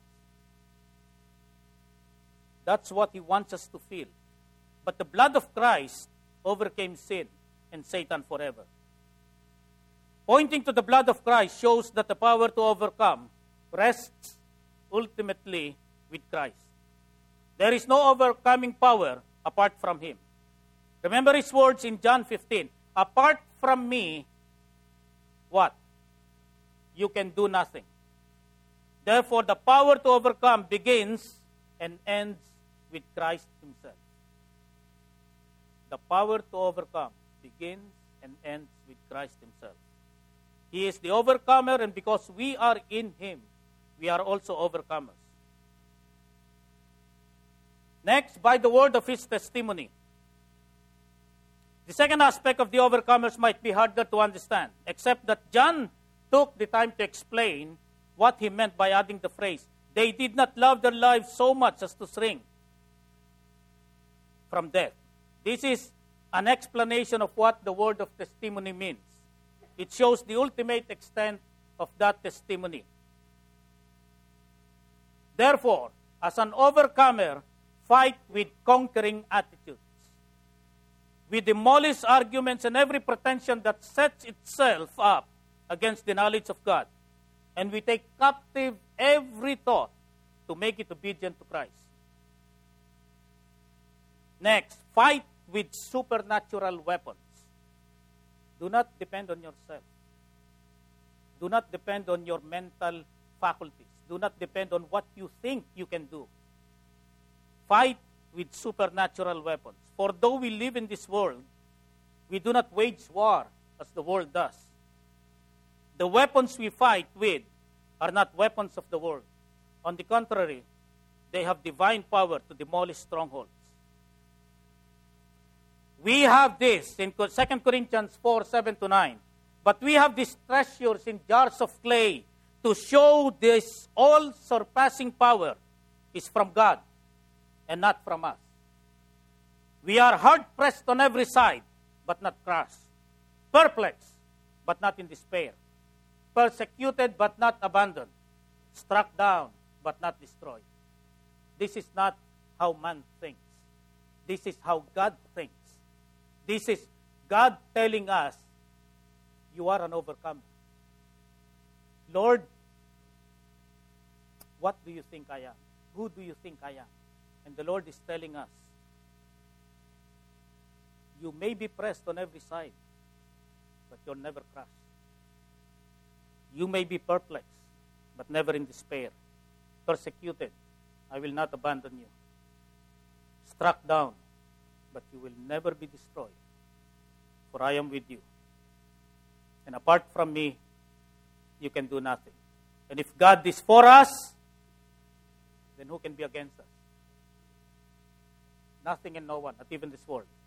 That's what he wants us to feel. But the blood of Christ overcame sin and Satan forever. Pointing to the blood of Christ shows that the power to overcome rests ultimately with Christ. There is no overcoming power apart from him. Remember his words in John fifteen. Apart from me, what? You can do nothing. Therefore, the power to overcome begins and ends with Christ himself. The power to overcome begins and ends with Christ himself. He is the overcomer, and because we are in him, we are also overcomers. Next, by the word of his testimony. The second aspect of the overcomers might be harder to understand, except that John took the time to explain what he meant by adding the phrase, they did not love their lives so much as to shrink from death. This is an explanation of what the word of testimony means. It shows the ultimate extent of that testimony. Therefore, as an overcomer, fight with conquering attitudes. We demolish arguments and every pretension that sets itself up against the knowledge of God. And we take captive every thought to make it obedient to Christ. Next, fight with supernatural weapons. Do not depend on yourself. Do not depend on your mental faculties. Do not depend on what you think you can do. Fight with supernatural weapons. For though we live in this world, we do not wage war as the world does. The weapons we fight with are not weapons of the world. On the contrary, they have divine power to demolish strongholds. We have this in Second Corinthians four, seven to nine. But we have these treasures in jars of clay to show this all-surpassing power is from God and not from us. We are hard-pressed on every side, but not crushed. Perplexed, but not in despair. Persecuted, but not abandoned. Struck down, but not destroyed. This is not how man thinks. This is how God thinks. This is God telling us, you are an overcomer. Lord, what do you think I am? Who do you think I am? And the Lord is telling us, you may be pressed on every side, but you're never crushed. You may be perplexed, but never in despair. Persecuted, I will not abandon you. Struck down, but you will never be destroyed, for I am with you. And apart from me, you can do nothing. And if God is for us, then who can be against us? Nothing and no one, not even this world.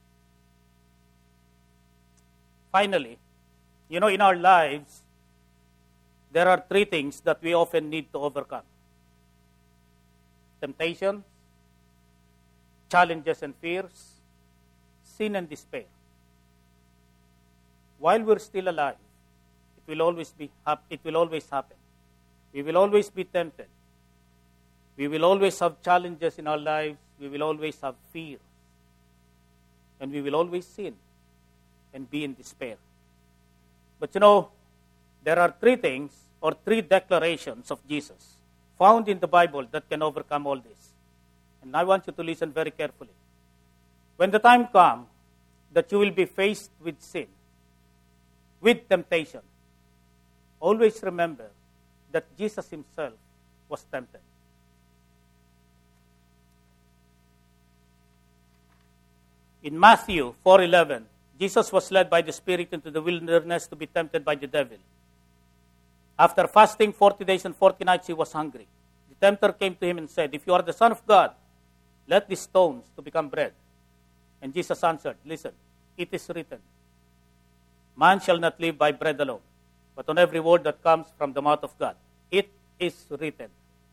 Finally, you know, in our lives, there are three things that we often need to overcome. Temptation, challenges and fears, sin and despair. While we're still alive, it will always be it will always happen. We will always be tempted. We will always have challenges in our lives. We will always have fear. And we will always sin and be in despair. But you know, there are three things or three declarations of Jesus found in the Bible that can overcome all this. And I want you to listen very carefully. When the time comes that you will be faced with sin, with temptation, always remember that Jesus himself was tempted. In Matthew four eleven, Jesus was led by the Spirit into the wilderness to be tempted by the devil. After fasting forty days and forty nights, he was hungry. The tempter came to him and said, "If you are the Son of God, let these stones to become bread." And Jesus answered, "Listen, it is written, man shall not live by bread alone, but on every word that comes from the mouth of God." It is written.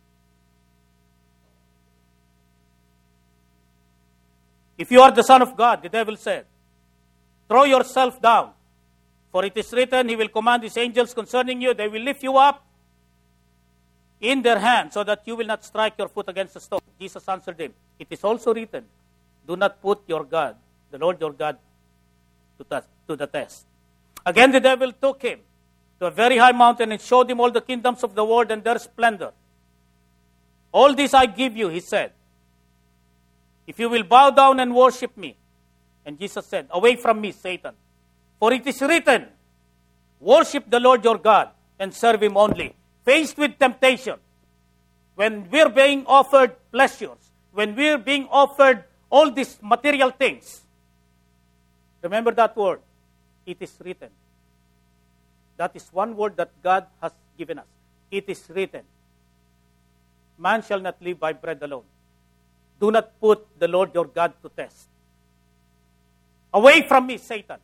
If you are the Son of God, the devil said, "Throw yourself down, for it is written, he will command his angels concerning you. They will lift you up in their hands so that you will not strike your foot against a stone." Jesus answered him, "It is also written, do not put your God, the Lord your God, to, t- to the test." Again the devil took him to a very high mountain and showed him all the kingdoms of the world and their splendor. "All this I give you," he said, "if you will bow down and worship me." And Jesus said, "Away from me, Satan, for it is written, worship the Lord your God and serve him only." Faced with temptation, when we're being offered pleasures, when we're being offered all these material things, remember that word, it is written. That is one word that God has given us. It is written. Man shall not live by bread alone. Do not put the Lord your God to test. "Away from me, Satan."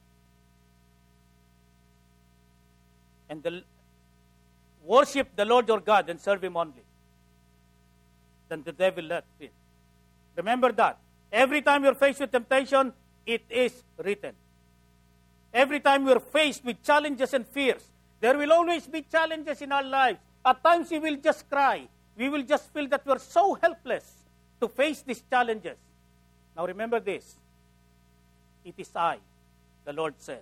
And the, worship the Lord your God and serve him only. Then the devil left him. Remember that. Every time you're faced with temptation, it is written. Every time we're faced with challenges and fears, there will always be challenges in our lives. At times we will just cry. We will just feel that we're so helpless to face these challenges. Now remember this. It is I, the Lord said.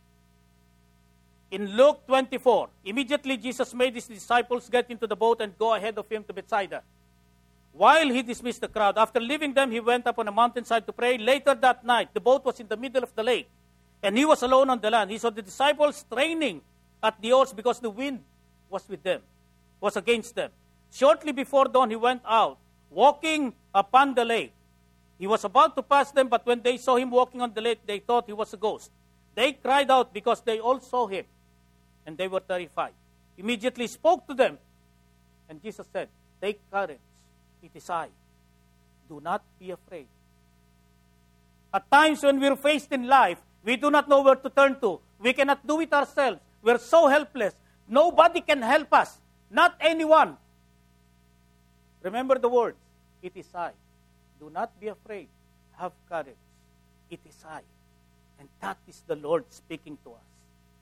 In Luke twenty-four, immediately Jesus made his disciples get into the boat and go ahead of him to Bethsaida. While he dismissed the crowd, after leaving them, he went up on a mountainside to pray. Later that night, the boat was in the middle of the lake, and he was alone on the land. He saw the disciples straining at the oars because the wind was with them, was against them. Shortly before dawn, he went out, walking upon the lake. He was about to pass them, but when they saw him walking on the lake, they thought he was a ghost. They cried out because they all saw him, and they were terrified. Immediately he spoke to them, and Jesus said, "Take courage, it is I. Do not be afraid." At times when we're faced in life, we do not know where to turn to. We cannot do it ourselves. We're so helpless. Nobody can help us. Not anyone. Remember the words, "It is I. Do not be afraid. Have courage. It is I." And that is the Lord speaking to us.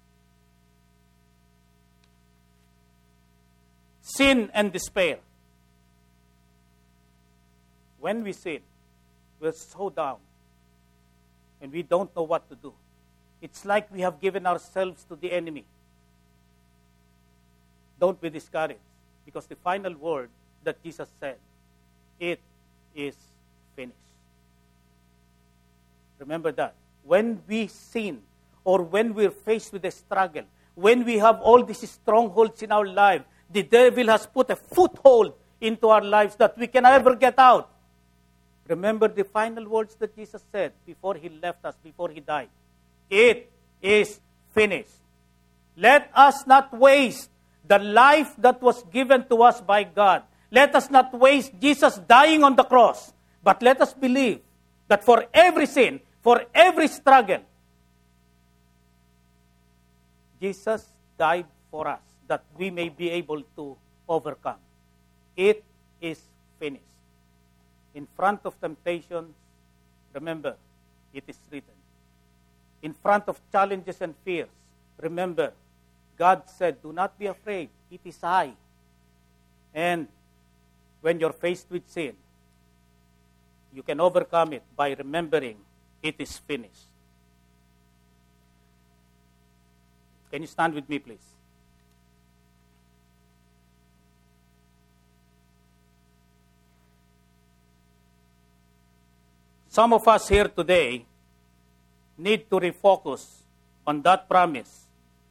Sin and despair. When we sin, we're so down and we don't know what to do. It's like we have given ourselves to the enemy. Don't be discouraged, because the final word that Jesus said, "It is finished." Remember that. When we sin, or when we're faced with a struggle, when we have all these strongholds in our life, the devil has put a foothold into our lives that we can never get out. Remember the final words that Jesus said before he left us, before he died. "It is finished." Let us not waste the life that was given to us by God. Let us not waste Jesus dying on the cross, but let us believe that for every sin, for every struggle, Jesus died for us, that we may be able to overcome. It is finished. In front of temptations, remember, it is written. In front of challenges and fears, remember, God said, "Do not be afraid, it is I." And when you're faced with sin, you can overcome it by remembering it is finished. Can you stand with me, please? Some of us here today need to refocus on that promise.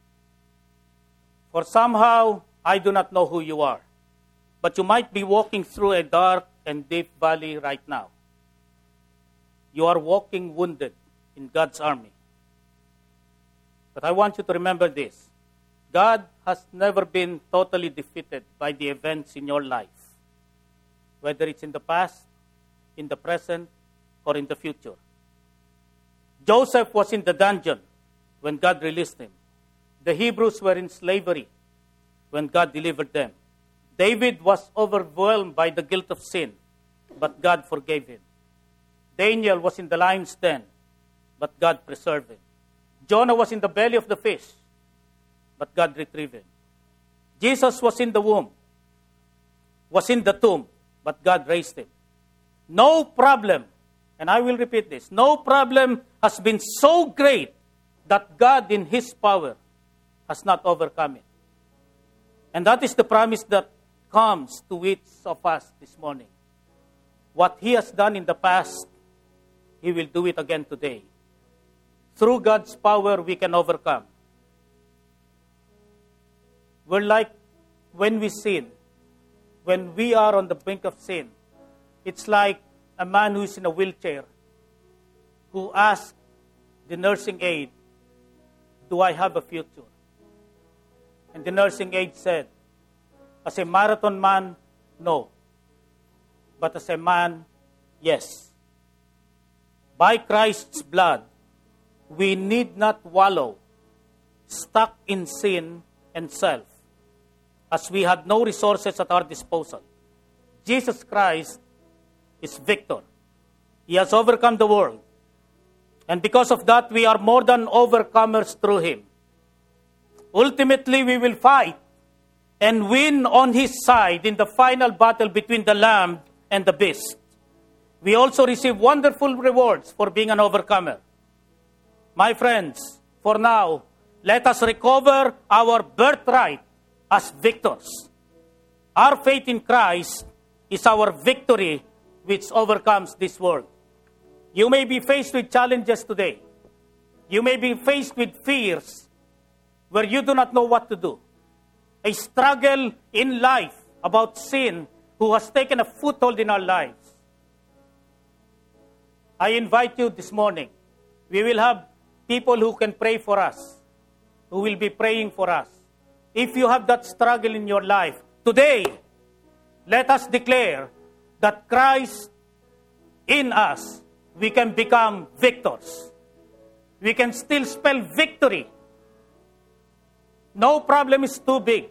For somehow, I do not know who you are, but you might be walking through a dark and deep valley right now. You are walking wounded in God's army. But I want you to remember this. God has never been totally defeated by the events in your life, whether it's in the past, in the present, or in the future. Joseph was in the dungeon when God released him. The Hebrews were in slavery when God delivered them. David was overwhelmed by the guilt of sin, but God forgave him. Daniel was in the lion's den, but God preserved him. Jonah was in the belly of the fish, but God retrieved him. Jesus was in the womb, was in the tomb, but God raised him. No problem, and I will repeat this, no problem has been so great that God in His power has not overcome it. And that is the promise that comes to each of us this morning. What He has done in the past, He will do it again today. Through God's power, we can overcome. We're like when we sin, when we are on the brink of sin, it's like a man who is in a wheelchair who asks the nursing aide, do I have a future? And the nursing aide said, as a marathon man, no. But as a man, yes. By Christ's blood, we need not wallow, stuck in sin and self, as we had no resources at our disposal. Jesus Christ is victor. He has overcome the world. And because of that, we are more than overcomers through Him. Ultimately, we will fight and win on His side in the final battle between the Lamb and the beast. We also receive wonderful rewards for being an overcomer. My friends, for now, let us recover our birthright as victors. Our faith in Christ is our victory which overcomes this world. You may be faced with challenges today. You may be faced with fears where you do not know what to do. A struggle in life about sin who has taken a foothold in our lives. I invite you this morning. We will have people who can pray for us, who will be praying for us. If you have that struggle in your life, today, let us declare that Christ in us, we can become victors. We can still spell victory. No problem is too big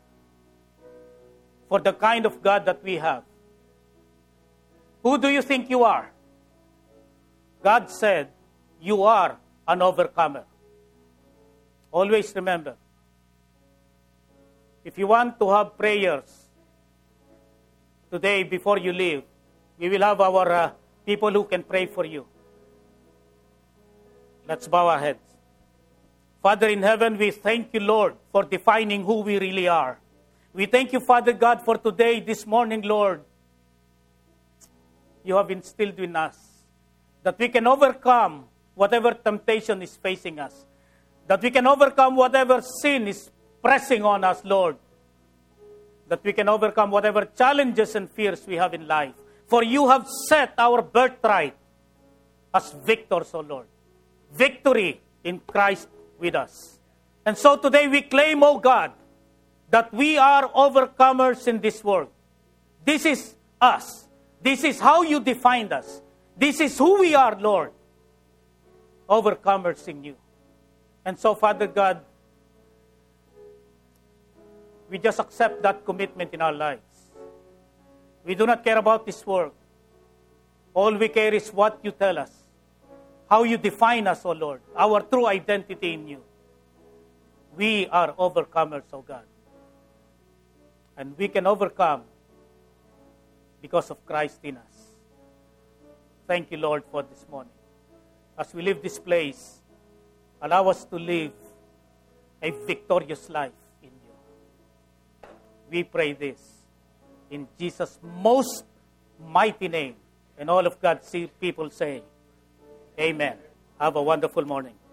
for the kind of God that we have. Who do you think you are? God said, you are an overcomer. Always remember, if you want to have prayers today before you leave, we will have our uh, people who can pray for you. Let's bow our heads. Father in heaven, we thank you, Lord, for defining who we really are. We thank you, Father God, for today, this morning, Lord. You have instilled in us that we can overcome whatever temptation is facing us. That we can overcome whatever sin is pressing on us, Lord. That we can overcome whatever challenges and fears we have in life. For you have set our birthright as victors, O Lord. Victory in Christ with us. And so today we claim, O God, that we are overcomers in this world. This is us. This is how you defined us. This is who we are, Lord. Overcomers in you. And so, Father God, we just accept that commitment in our lives. We do not care about this world. All we care is what you tell us. How you define us, O Lord. Our true identity in you. We are overcomers, O God. And we can overcome because of Christ in us. Thank you, Lord, for this morning. As we leave this place, allow us to live a victorious life in you. We pray this in Jesus' most mighty name. And all of God's people say, Amen. Have a wonderful morning.